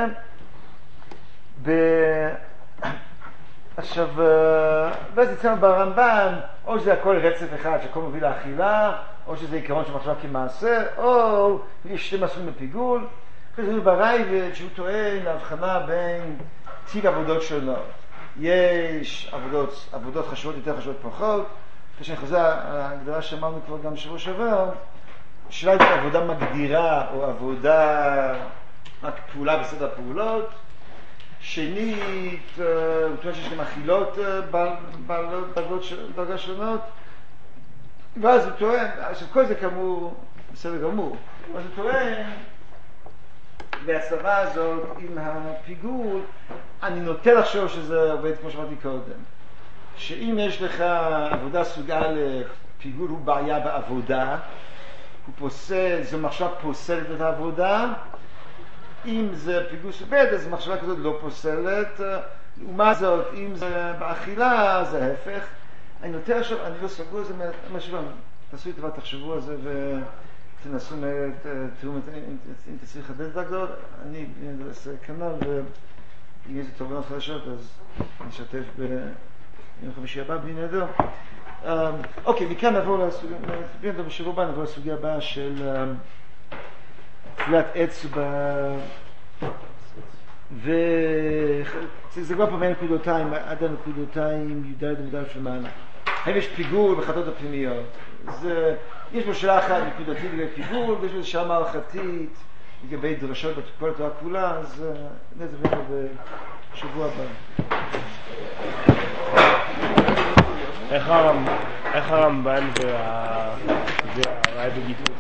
עכשיו, ואז יצאנו ברמב"ן, או שזה הכל רצף אחד שהכל מוביל לאכילה, או שזה עיקרון של מחשבה כמעשה, או יש שתי מסלולים בפיגול. וזה ברייבד שהוא טוען להבחנה בין טיב עבודות שונות. יש עבודות חשובות יותר, חשובות פחות. כשאני חוזר על ההגדרה שאמרנו כבר גם בשבוע שעבר, שאלה היא עבודה מגדירה או עבודה פעולה בסדר הפעולות. שנית, הוא טוען שיש גם אכילות דרגות שונות, ואז הוא טוען, עכשיו כל זה כאמור בסדר גמור, אז הוא טוען בהצלבה הזאת עם הפיגול, אני נוטה לחשוב שזה עובד כמו שאמרתי קודם, שאם יש לך עבודה סוג א', פיגול הוא בעיה בעבודה, הוא פוסל, זו מחשבה פוסלת את העבודה, אם זה פיגול סוג ב' אז מחשבה כזאת לא פוסלת, ומה זאת, אם זה באכילה זה ההפך. אני נוטה עכשיו, אני לא סגור, זה משהו, תעשו את דבר, תחשבו על זה ותנסו תראו אם תצליח לחדד את הגדול. אני אעשה כנ"ל, ואם יש תובנות חדשות אז נשתף ביום חמישי הבא בלי נהדר. אוקיי, מכאן נעבור בשבוע הבא, נעבור לסוגיה הבאה של תפילת אצבע, וזה כבר פה מהנקודותיים עד הנקודותיים י"ד וד' של מעלה. האם יש פיגול בחטאות הפנימיות? יש בו שאלה אחת נקודתית לגבי פיגול, ויש בו שאלה מערכתית לגבי דרשות בכל התורה כולה, אז נדבר בשבוע הבא. איך הרמב"ן והרייבד גיטו